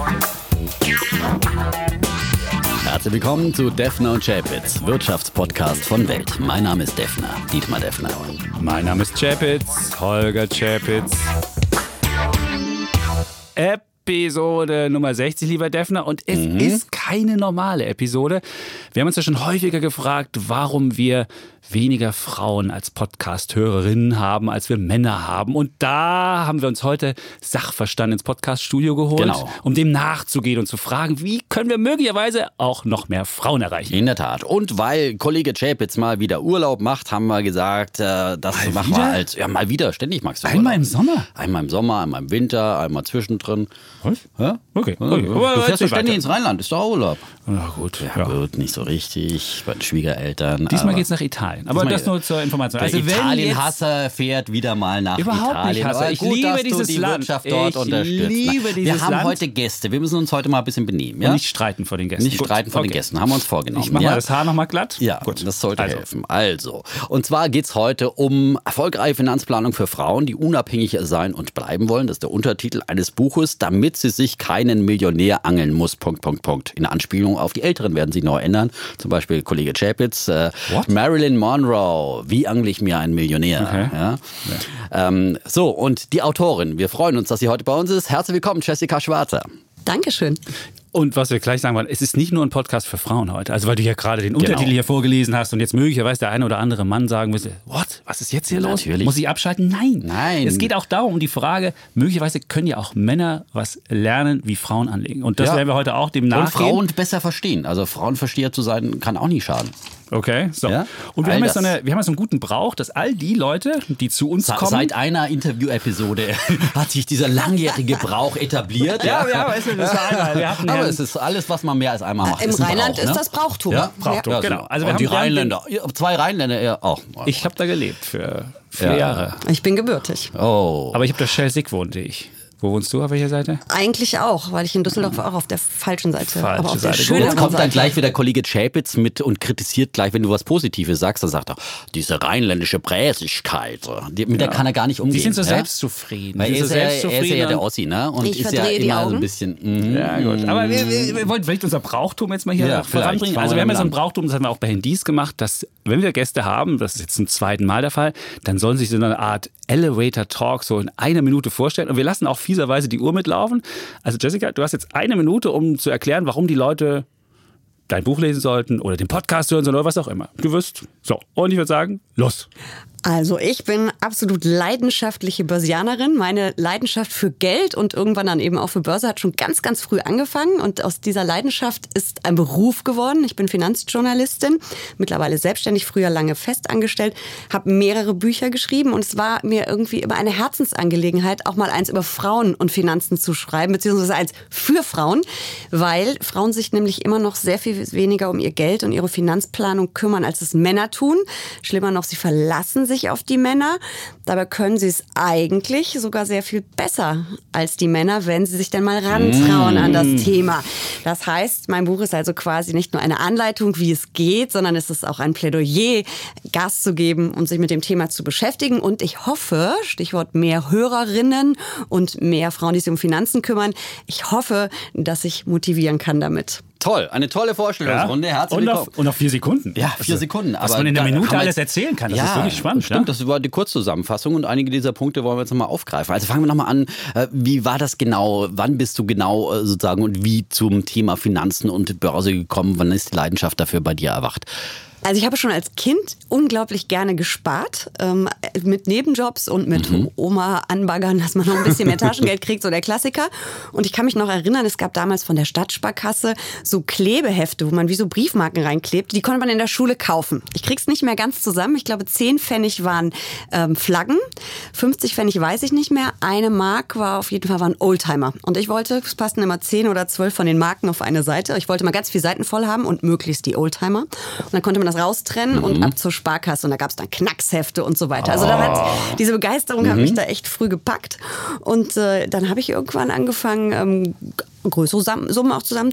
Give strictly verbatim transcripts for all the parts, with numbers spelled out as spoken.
Herzlich willkommen zu Defner und Chapitz, Wirtschaftspodcast von Welt. Mein Name ist Defner, Dietmar Defner. Mein Name ist Chapitz, Holger Chapitz. Episode Nummer sechzig, lieber Defner. Und es mhm. ist keine normale Episode. Wir haben uns ja schon häufiger gefragt, warum wir weniger Frauen als Podcast-Hörerinnen haben, als wir Männer haben. Und da haben wir uns heute Sachverstand ins Podcast-Studio geholt, genau. um dem nachzugehen und zu fragen, wie können wir möglicherweise auch noch mehr Frauen erreichen. In der Tat. Und weil Kollege Chapitz mal wieder Urlaub macht, haben wir gesagt, äh, das mal machen wieder? wir als, ja mal wieder, ständig magst du Einmal Urlaub. im Sommer? Einmal im Sommer, einmal im Winter, einmal zwischendrin. Was? Ja? Okay. Ja, okay. du fährst doch ständig ins Rheinland, ist doch auch Urlaub. Na gut. Ja, ja. Gut, nicht so richtig, bei den Schwiegereltern. Diesmal geht's nach Italien. Aber das nur zur Information. Der Also Italien-Hasser fährt wieder mal nach Überhaupt Italien. nicht Hasser. Ich gut, liebe dass dieses du die Land. Wirtschaft dort ich unterstützt. liebe Na, dieses wir haben Land. heute Gäste. Wir müssen uns heute mal ein bisschen benehmen. Ja? Und nicht streiten vor den Gästen. Nicht Gut. streiten vor okay. den Gästen. Haben wir uns vorgenommen. Ich mache ja? mal das Haar nochmal glatt. Ja, gut. Das sollte also. helfen. Also, und zwar geht es heute um erfolgreiche Finanzplanung für Frauen, die unabhängig sein und bleiben wollen. Das ist der Untertitel eines Buches, damit sie sich keinen Millionär angeln muss. Punkt, Punkt, Punkt. In Anspielung auf die Älteren werden sie neu ändern. Zum Beispiel Kollege Chapitz. Äh, Marilyn Monroe. Wie angle ich mir einen Millionär? Okay. Ja? Ja. Ähm, so, und die Autorin. Wir freuen uns, dass sie heute bei uns ist. Herzlich willkommen, Jessica Schwarzer. Dankeschön. Und was wir gleich sagen wollen, es ist nicht nur ein Podcast für Frauen heute. Also weil du ja gerade den Untertitel Genau. hier vorgelesen hast und jetzt möglicherweise der eine oder andere Mann sagen müsste, what? Was ist jetzt hier los? Natürlich. Muss ich abschalten? Nein. Nein. Es geht auch darum, um die Frage, möglicherweise können ja auch Männer was lernen, wie Frauen anlegen. Und das Ja. werden wir heute auch dem Und nachgehen. Frauen besser verstehen. Also Frauenversteher zu sein, kann auch nicht schaden. Okay, so. Ja? Und wir All haben, jetzt so das. eine, wir haben jetzt so einen guten Brauch, dass all die Leute, die zu uns Sa- kommen... Seit einer Interview-Episode hat sich dieser langjährige Brauch etabliert. ja, ja, weißt du, das war einmal. Wir hatten Aber ja- es ist alles, was man mehr als einmal macht. Im ist ein Rheinland Brauch, ist ne? das Brauchtum. Ja, Brauchtum, Ja, genau. so. Also wir Und die haben- wir haben Rheinländer, ja, zwei Rheinländer ja, auch. Ich habe da gelebt für vier Ja. Jahre. Ich bin gebürtig. Oh. Aber ich habe da Schelsig wohnte ich. Wo wohnst du? Auf welcher Seite? Eigentlich auch, weil ich in Düsseldorf auch auf der falschen Seite, Falsche aber auf der Seite. schöneren Jetzt kommt dann Seite. gleich wieder Kollege Chapitz mit und kritisiert gleich, wenn du was Positives sagst, dann sagt er, diese rheinländische Bräsigkeit, die, mit der kann er gar nicht umgehen. Die sind so ja? selbstzufrieden. Weil Die er sind ist, so ja, er ist ja der selbstzufrieden. Ossi, ne? Und Ich ist ja verdrehe die immer so Augen. ein bisschen... Mm, Ja, gut. Aber wir, wir, wir wollten vielleicht unser Brauchtum jetzt mal hier Ja, voranbringen. vielleicht. Also wir haben ja so ein Fangen wir an. Brauchtum, das haben wir auch bei Handys gemacht, dass wenn wir Gäste haben, das ist jetzt zum zweiten Mal der Fall, dann sollen sich so eine Art Elevator Talk so in einer Minute vorstellen. Und wir lassen auch fieserweise die Uhr mitlaufen. Also Jessica, du hast jetzt eine Minute, um zu erklären, warum die Leute dein Buch lesen sollten oder den Podcast hören sollen oder was auch immer. Du wirst. So, und ich würde sagen, los. Also ich bin absolut leidenschaftliche Börsianerin. Meine Leidenschaft für Geld und irgendwann dann eben auch für Börse hat schon ganz, ganz früh angefangen. Und aus dieser Leidenschaft ist ein Beruf geworden. Ich bin Finanzjournalistin, mittlerweile selbstständig, früher lange festangestellt, habe mehrere Bücher geschrieben. Und es war mir irgendwie immer eine Herzensangelegenheit, auch mal eins über Frauen und Finanzen zu schreiben, beziehungsweise eins für Frauen, weil Frauen sich nämlich immer noch sehr viel weniger um ihr Geld und ihre Finanzplanung kümmern, als es Männer tun. Schlimmer noch, sie verlassen sich auf die Männer. Dabei können sie es eigentlich sogar sehr viel besser als die Männer, wenn sie sich dann mal rantrauen an das Thema. Das heißt, mein Buch ist also quasi nicht nur eine Anleitung, wie es geht, sondern es ist auch ein Plädoyer, Gas zu geben, um sich mit dem Thema zu beschäftigen. Und ich hoffe, Stichwort mehr Hörerinnen und mehr Frauen, die sich um Finanzen kümmern, ich hoffe, dass ich motivieren kann damit. Toll, eine tolle Vorstellungsrunde. Herzlich und, willkommen. auf, und auf vier Sekunden. Ja, vier Sekunden. Was aber man in einer da Minute haben wir alles jetzt- erzählen kann, das ja, ist wirklich spannend. Stimmt, Ja? das war die Kurzzusammenfassung und einige dieser Punkte wollen wir jetzt nochmal aufgreifen. Also fangen wir nochmal an. Äh, Wie war das genau? Wann bist du genau äh, sozusagen und wie zum Thema Finanzen und Börse gekommen? Wann ist die Leidenschaft dafür bei dir erwacht? Also ich habe schon als Kind unglaublich gerne gespart, ähm, mit Nebenjobs und mit Mhm. Oma anbaggern, dass man noch ein bisschen mehr Taschengeld kriegt, so der Klassiker. Und ich kann mich noch erinnern, es gab damals von der Stadtsparkasse so Klebehefte, wo man wie so Briefmarken reinklebt. Die konnte man in der Schule kaufen. Ich krieg's nicht mehr ganz zusammen. Ich glaube, zehn Pfennig waren ähm, Flaggen, fünfzig Pfennig weiß ich nicht mehr. Eine Mark war auf jeden Fall war ein Oldtimer. Und ich wollte, es passten immer zehn oder zwölf von den Marken auf eine Seite. Ich wollte mal ganz viele Seiten voll haben und möglichst die Oldtimer. Und dann konnte man das raustrennen mhm. und ab zur Sparkasse. Und da gab es dann Knackshefte und so weiter. Also da hat, diese Begeisterung mhm. hat mich da echt früh gepackt. Und äh, dann habe ich irgendwann angefangen, ähm, größere Sam- Summen auch zusammen zu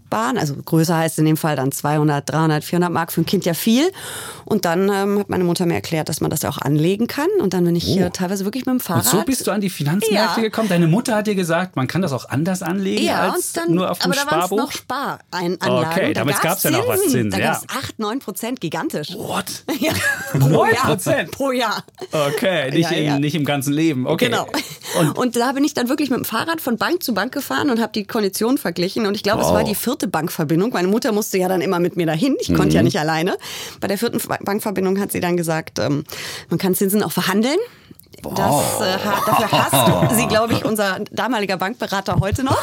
sparen. Also größer heißt in dem Fall dann zweihundert, dreihundert, vierhundert Mark für ein Kind ja viel. Und dann ähm, hat meine Mutter mir erklärt, dass man das ja auch anlegen kann. Und dann bin ich hier oh. teilweise wirklich mit dem Fahrrad. Und so bist du an die Finanzmärkte ja. gekommen? Deine Mutter hat dir gesagt, man kann das auch anders anlegen ja, als und dann, nur auf dem aber Sparbuch? Aber da waren es noch Sparanlagen. Okay, damals gab es ja noch was Zinsen. Da ja. gab es acht, neun Prozent, gigantisch. What? Ja. neun Prozent? Pro Jahr. Okay, nicht, ja, ja. In, nicht im ganzen Leben. Okay. Genau. Und, und da bin ich dann wirklich mit dem Fahrrad von Bank zu Bank gefahren und habe die Konditionen verglichen. Und ich glaube, wow. es war die vierte Bankverbindung. Meine Mutter musste ja dann immer mit mir dahin. Ich mhm. konnte ja nicht alleine. Bei der vierten Bankverbindung hat sie dann gesagt, ähm, man kann Zinsen auch verhandeln. Das, äh, dafür hasst sie, glaube ich, unser damaliger Bankberater heute noch.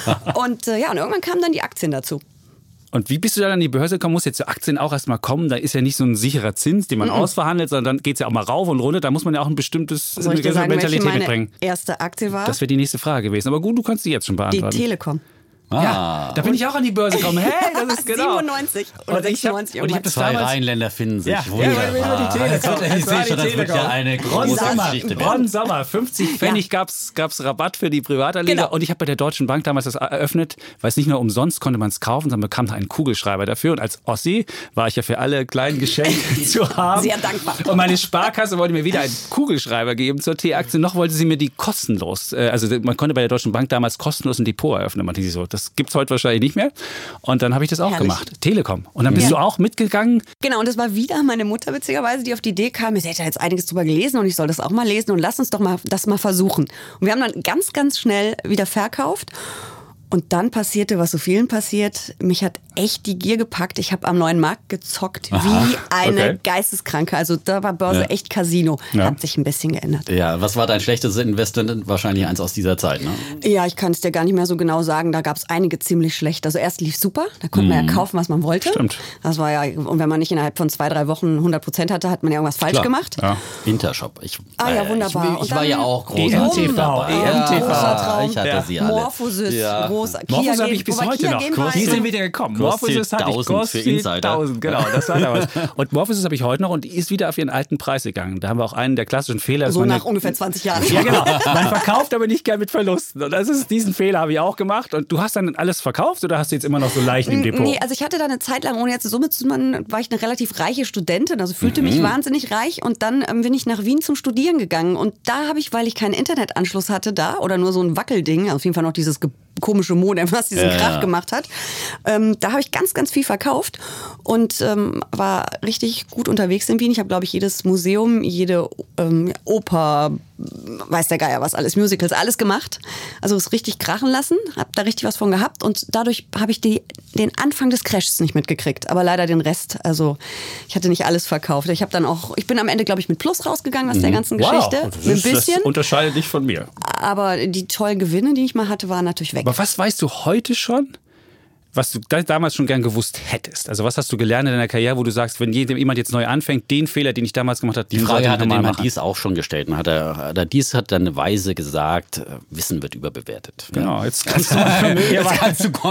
Und äh, ja, und irgendwann kamen dann die Aktien dazu. Und wie bist du dann an die Börse gekommen? Muss jetzt zu Aktien auch erstmal kommen? Da ist ja nicht so ein sicherer Zins, den man mm-mm. ausverhandelt, sondern dann geht es ja auch mal rauf und runter. Da muss man ja auch ein bestimmtes Soll ich dir sagen, Mentalität welche meine mitbringen. Erste Aktie war? Das wäre die nächste Frage gewesen. Aber gut, du kannst die jetzt schon beantworten. Die Telekom. Ah. Ja, da bin ich auch an die Börse gekommen. Hey, das ist genau. siebenundneunzig oder sechsundneunzig. Und ich hab das Zwei Rheinländer finden sich. Ja, ja, ja, die Telekom. Ich sehe schon, das wird ja eine große Geschichte werden. Ron Sommer, fünfzig Pfennig ja. gab's, gab's Rabatt für die Privatanleger. Genau. Und ich habe bei der Deutschen Bank damals das eröffnet, weil es nicht nur umsonst konnte man es kaufen, sondern bekam da einen Kugelschreiber dafür. Und als Ossi war ich ja für alle kleinen Geschenke zu haben. Sehr dankbar. Und meine Sparkasse wollte mir weder einen Kugelschreiber geben zur T-Aktie, noch wollte sie mir die kostenlos. Also man konnte bei der Deutschen Bank damals kostenlos ein Depot eröffnen. Man dachte so, das gibt's heute wahrscheinlich nicht mehr. Und dann habe ich das auch Herrlich. gemacht. Telekom. Und dann bist ja. du auch mitgegangen. Genau, und das war wieder meine Mutter witzigerweise, die auf die Idee kam, sie hätte jetzt einiges drüber gelesen und ich soll das auch mal lesen und lass uns doch mal das mal versuchen. Und wir haben dann ganz, ganz schnell wieder verkauft. Und dann passierte, was so vielen passiert, mich hat echt die Gier gepackt. Ich habe am neuen Markt gezockt, Aha, wie eine okay. Geisteskranke. Also da war Börse ja. echt Casino. Ja. Hat sich ein bisschen geändert. Ja, was war dein schlechtestes Investment? Wahrscheinlich eins aus dieser Zeit, ne? Ja, ich kann es dir gar nicht mehr so genau sagen. Da gab es einige ziemlich schlecht. Also erst lief super, da konnte mhm. man ja kaufen, was man wollte. Stimmt. Das war ja, und wenn man nicht innerhalb von zwei, drei Wochen hundert Prozent hatte, hat man ja irgendwas falsch Klar. gemacht. Ja. Intershop. Ich, ah ja, wunderbar. Ich, ich war ja auch groß. E M T V. E M T V. Ja, ich hatte ja. sie alle. Morphosis, ja. groß. Morphosis habe ich bis heute Kia noch. Die sind wieder gekommen. Morphosis hatte ich kostet tausend, genau, das war damals. Und Morphosis habe ich heute noch und die ist wieder auf ihren alten Preis gegangen. Da haben wir auch einen der klassischen Fehler. So nach ungefähr zwanzig Jahren. Ja, genau. Man verkauft aber nicht gern mit Verlusten. Und das ist, diesen Fehler habe ich auch gemacht. Und du hast dann alles verkauft oder hast du jetzt immer noch so Leichen im Depot? Nee, also ich hatte da eine Zeit lang, ohne jetzt Summe zu machen, war ich eine relativ reiche Studentin, also fühlte mhm. mich wahnsinnig reich. Und dann ähm, bin ich nach Wien zum Studieren gegangen. Und da habe ich, weil ich keinen Internetanschluss hatte da oder nur so ein Wackelding, auf jeden Fall noch dieses Ge- komische Modem, was diesen ja. Krach gemacht hat. Ähm, da habe ich ganz, ganz viel verkauft und ähm, war richtig gut unterwegs in Wien. Ich habe, glaube ich, jedes Museum, jede ähm, Oper, weiß der Geier was, alles Musicals, alles gemacht. Also es richtig krachen lassen, habe da richtig was von gehabt und dadurch habe ich die, den Anfang des Crashs nicht mitgekriegt, aber leider den Rest. Also ich hatte nicht alles verkauft. Ich habe dann auch, ich bin am Ende, glaube ich, mit Plus rausgegangen aus mhm. der ganzen wow. Geschichte. Das, ist, ein bisschen. Das unterscheidet dich von mir. Aber die tollen Gewinne, die ich mal hatte, waren natürlich weg. Aber was weißt du heute schon, was du damals schon gern gewusst hättest? Also was hast du gelernt in deiner Karriere, wo du sagst, wenn jemand jetzt neu anfängt, den Fehler, den ich damals gemacht habe, die Frage hat jemand dies auch schon gestellt. Und hat er, der dies hat dann weise gesagt, Wissen wird überbewertet. Genau, jetzt kannst du jetzt kannst du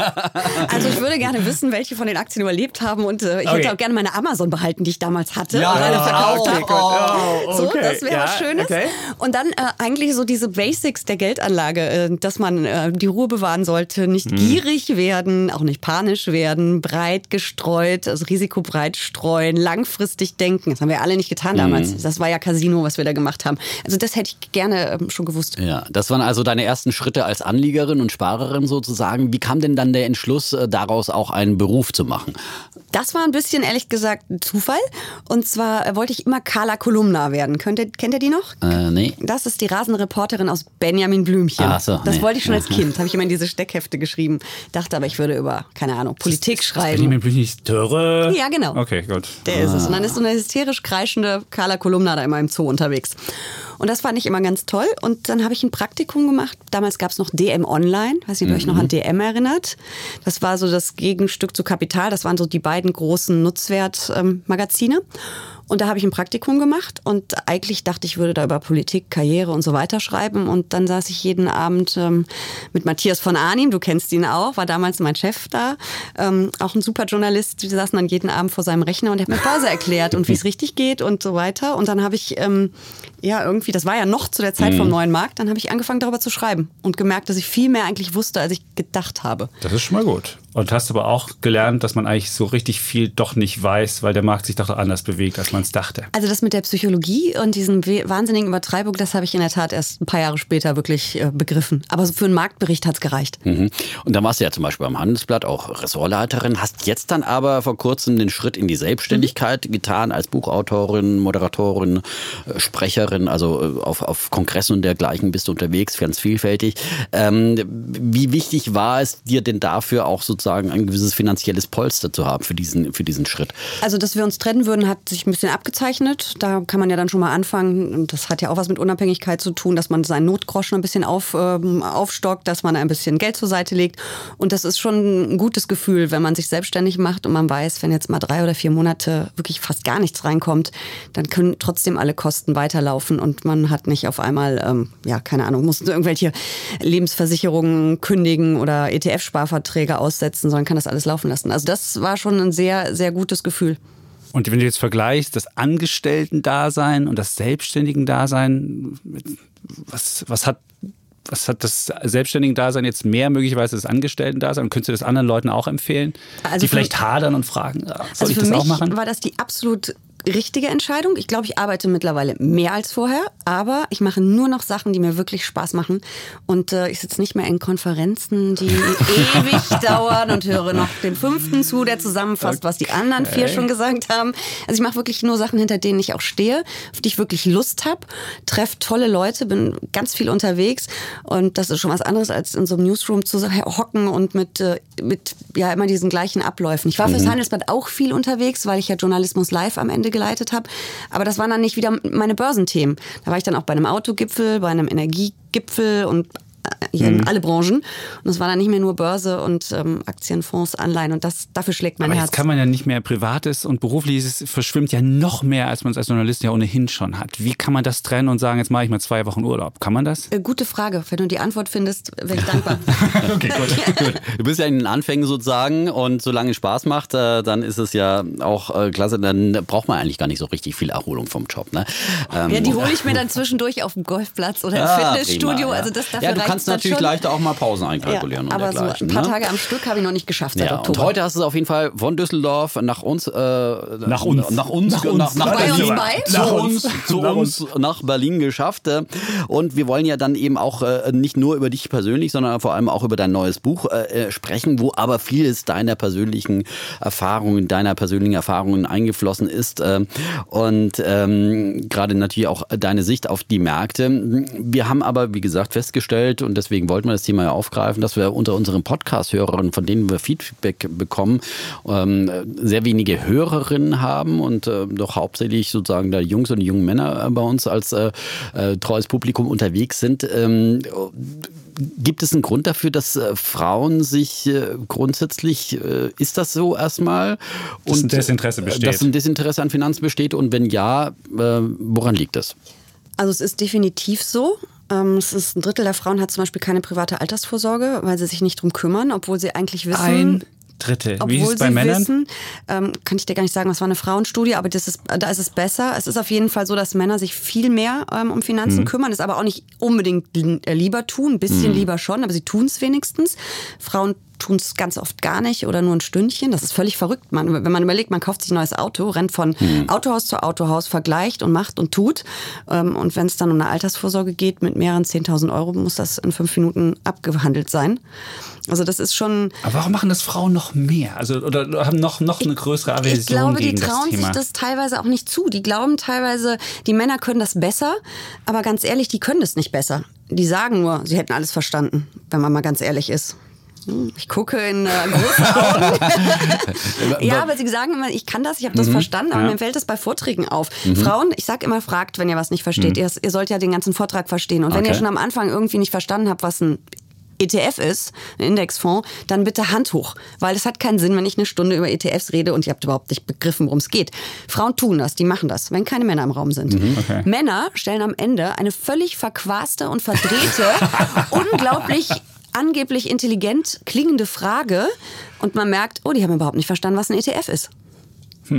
Also ich würde gerne wissen, welche von den Aktien überlebt haben und äh, ich okay. hätte auch gerne meine Amazon behalten, die ich damals hatte. Ja, und alle verkauft okay, oh, okay. So, das wäre ja, was Schönes. Okay. Und dann äh, eigentlich so diese Basics der Geldanlage, äh, dass man äh, die Ruhe bewahren sollte, nicht hm. gierig werden, auch nicht panisch werden, breit gestreut, also risikobreit streuen, langfristig denken. Das haben wir alle nicht getan damals. Mhm. Das war ja Casino, was wir da gemacht haben. Also das hätte ich gerne ähm, schon gewusst. Ja, das waren also deine ersten Schritte als Anliegerin und Sparerin sozusagen. Wie kam denn dann der Entschluss, daraus auch einen Beruf zu machen? Das war ein bisschen, ehrlich gesagt, ein Zufall. Und zwar wollte ich immer Carla Kolumna werden. Könnt ihr, kennt ihr die noch? Äh, nee. Das ist die Rasenreporterin aus Benjamin Blümchen. Ach so, das nee. wollte ich schon als Kind. Habe ich immer in diese Steckhefte geschrieben. Dachte aber, ich würde über, keine Ahnung, Politik das, schreiben. Benjamin Blümchen ist Dörre? Ja, genau. Okay, gut. Der ah. ist es. Und dann ist so eine hysterisch kreischende Carla Kolumna da immer im Zoo unterwegs. Und das fand ich immer ganz toll. Und dann habe ich ein Praktikum gemacht. Damals gab es noch D M Online. Weiß nicht, ob ihr euch noch an D M erinnert. Das war so das Gegenstück zu Kapital. Das waren so die beiden großen Nutzwertmagazine. Ähm, Und da habe ich ein Praktikum gemacht und eigentlich dachte ich, würde da über Politik, Karriere und so weiter schreiben. Und dann saß ich jeden Abend ähm, mit Matthias von Arnim, du kennst ihn auch, war damals mein Chef da, ähm, auch ein super Journalist. Wir saßen dann jeden Abend vor seinem Rechner und er hat mir Börse erklärt und wie es richtig geht und so weiter. Und dann habe ich, ähm, ja irgendwie, das war ja noch zu der Zeit mhm. vom neuen Markt, dann habe ich angefangen darüber zu schreiben und gemerkt, dass ich viel mehr eigentlich wusste, als ich gedacht habe. Das ist schon mal gut. Und hast aber auch gelernt, dass man eigentlich so richtig viel doch nicht weiß, weil der Markt sich doch anders bewegt, als man es dachte. Also das mit der Psychologie und diesen wahnsinnigen Übertreibung, das habe ich in der Tat erst ein paar Jahre später wirklich äh, begriffen. Aber für einen Marktbericht hat es gereicht. Mhm. Und dann warst du ja zum Beispiel beim Handelsblatt auch Ressortleiterin, hast jetzt dann aber vor kurzem den Schritt in die Selbstständigkeit mhm. getan als Buchautorin, Moderatorin, äh, Sprecherin, also äh, auf, auf Kongressen und dergleichen bist du unterwegs, ganz vielfältig. Ähm, wie wichtig war es dir denn dafür auch sozusagen sagen, ein gewisses finanzielles Polster zu haben für diesen, für diesen Schritt? Also, dass wir uns trennen würden, hat sich ein bisschen abgezeichnet. Da kann man ja dann schon mal anfangen. Und das hat ja auch was mit Unabhängigkeit zu tun, dass man seinen Notgroschen ein bisschen auf, ähm, aufstockt, dass man ein bisschen Geld zur Seite legt. Und das ist schon ein gutes Gefühl, wenn man sich selbstständig macht und man weiß, wenn jetzt mal drei oder vier Monate wirklich fast gar nichts reinkommt, dann können trotzdem alle Kosten weiterlaufen und man hat nicht auf einmal, ähm, ja, keine Ahnung, muss irgendwelche Lebensversicherungen kündigen oder E T F-Sparverträge aussetzen, sondern kann das alles laufen lassen. Also das war schon ein sehr, sehr gutes Gefühl. Und wenn du jetzt vergleichst, das Angestellten-Dasein und das Selbstständigen-Dasein, was, was hat Was hat das Selbstständigen-Dasein jetzt mehr möglicherweise als das Angestellten-Dasein? Und könntest du das anderen Leuten auch empfehlen, also die vielleicht hadern und fragen, soll also ich das auch machen? Für mich war das die absolut richtige Entscheidung. Ich glaube, ich arbeite mittlerweile mehr als vorher, aber ich mache nur noch Sachen, die mir wirklich Spaß machen. Und äh, ich sitze nicht mehr in Konferenzen, die ewig dauern und höre noch den fünften zu, der zusammenfasst, okay. was die anderen vier schon gesagt haben. Also ich mache wirklich nur Sachen, hinter denen ich auch stehe, auf die ich wirklich Lust habe, treffe tolle Leute, bin ganz viel unterwegs und das ist schon was anderes, als in so einem Newsroom zu hocken und mit, äh, mit ja immer diesen gleichen Abläufen. Ich war fürs Handelsblatt auch viel unterwegs, weil ich ja Journalismus live am Ende geleitet habe. Aber das waren dann nicht wieder meine Börsenthemen. Da war ich dann auch bei einem Autogipfel, bei einem Energiegipfel und hier in alle Branchen. Und das war dann nicht mehr nur Börse und ähm, Aktien, Fonds, Anleihen. Und das, dafür schlägt mein Aber Herz. Jetzt kann man ja nicht mehr Privates und Berufliches verschwimmt ja noch mehr, als man es als Journalist ja ohnehin schon hat. Wie kann man das trennen und sagen, jetzt mache ich mal zwei Wochen Urlaub? Kann man das? Äh, gute Frage. Wenn du die Antwort findest, wäre ich dankbar. Okay, gut, gut. Du bist ja in den Anfängen sozusagen und solange es Spaß macht, äh, dann ist es ja auch äh, klasse. Dann braucht man eigentlich gar nicht so richtig viel Erholung vom Job. Ne? Ähm, ja, die hole ich mir dann zwischendurch auf dem Golfplatz oder im ah, Fitnessstudio. Prima, ja. Also das dafür ja, du kannst natürlich schon leichter auch mal Pausen einkalkulieren. Ja, und aber so ein paar ne? Tage am Stück habe ich noch nicht geschafft seit ja, Oktober. Und heute hast du es auf jeden Fall von Düsseldorf nach uns, äh, nach uns, nach uns, nach, uns, nach, nach bei Berlin, uns bei? zu uns, zu uns nach Berlin geschafft. Und wir wollen ja dann eben auch äh, nicht nur über dich persönlich, sondern vor allem auch über dein neues Buch äh, sprechen, wo aber vieles deiner persönlichen Erfahrungen, deiner persönlichen Erfahrungen eingeflossen ist äh, und ähm, gerade natürlich auch deine Sicht auf die Märkte. Wir haben aber, wie gesagt, festgestellt und deswegen wollten wir das Thema ja aufgreifen, dass wir unter unseren Podcast-Hörern, von denen wir Feedback bekommen, ähm, sehr wenige Hörerinnen haben und äh, doch hauptsächlich sozusagen da Jungs und junge Männer bei uns als äh, äh, treues Publikum unterwegs sind. Ähm, gibt es einen Grund dafür, dass äh, Frauen sich äh, grundsätzlich, äh, ist das so erstmal? Und, dass ein Desinteresse besteht. Dass ein Desinteresse an Finanzen besteht und wenn ja, äh, woran liegt das? Also es ist definitiv so. Es ist ein Drittel der Frauen hat zum Beispiel keine private Altersvorsorge, weil sie sich nicht drum kümmern, obwohl sie eigentlich wissen. Ein Drittel. Wie ist es bei Männern? Wissen, ähm, kann ich dir gar nicht sagen, das war eine Frauenstudie, aber das ist, da ist es besser. Es ist auf jeden Fall so, dass Männer sich viel mehr ähm, um Finanzen mhm. kümmern, das aber auch nicht unbedingt lieber tun, ein bisschen mhm. lieber schon, aber sie tun es wenigstens. Frauen tun es ganz oft gar nicht oder nur ein Stündchen. Das ist völlig verrückt. Man, wenn man überlegt, man kauft sich ein neues Auto, rennt von mhm. Autohaus zu Autohaus, vergleicht und macht und tut. Und wenn es dann um eine Altersvorsorge geht mit mehreren zehntausend Euro, muss das in fünf Minuten abgehandelt sein. Also das ist schon... Aber warum machen das Frauen noch mehr? Also oder haben noch, noch eine größere Aversion ich glaube, gegen die trauen das Thema? sich das teilweise auch nicht zu. Die glauben teilweise, die Männer können das besser. Aber ganz ehrlich, die können das nicht besser. Die sagen nur, sie hätten alles verstanden, wenn man mal ganz ehrlich ist. Ich gucke in äh, große Augen. Ja, aber sie sagen immer, ich kann das, ich habe das mhm, verstanden, aber ja. mir fällt das bei Vorträgen auf. Mhm. Frauen, ich sag immer, fragt, wenn ihr was nicht versteht. Mhm. Ihr, ihr sollt ja den ganzen Vortrag verstehen. Und wenn okay. ihr schon am Anfang irgendwie nicht verstanden habt, was ein E T F ist, ein Indexfonds, dann bitte Hand hoch. Weil es hat keinen Sinn, wenn ich eine Stunde über E T Fs rede und ihr habt überhaupt nicht begriffen, worum es geht. Frauen tun das, die machen das, wenn keine Männer im Raum sind. Mhm, okay. Männer stellen am Ende eine völlig verquaste und verdrehte, unglaublich angeblich intelligent klingende Frage und man merkt, oh, die haben überhaupt nicht verstanden, was ein E T F ist. Hm.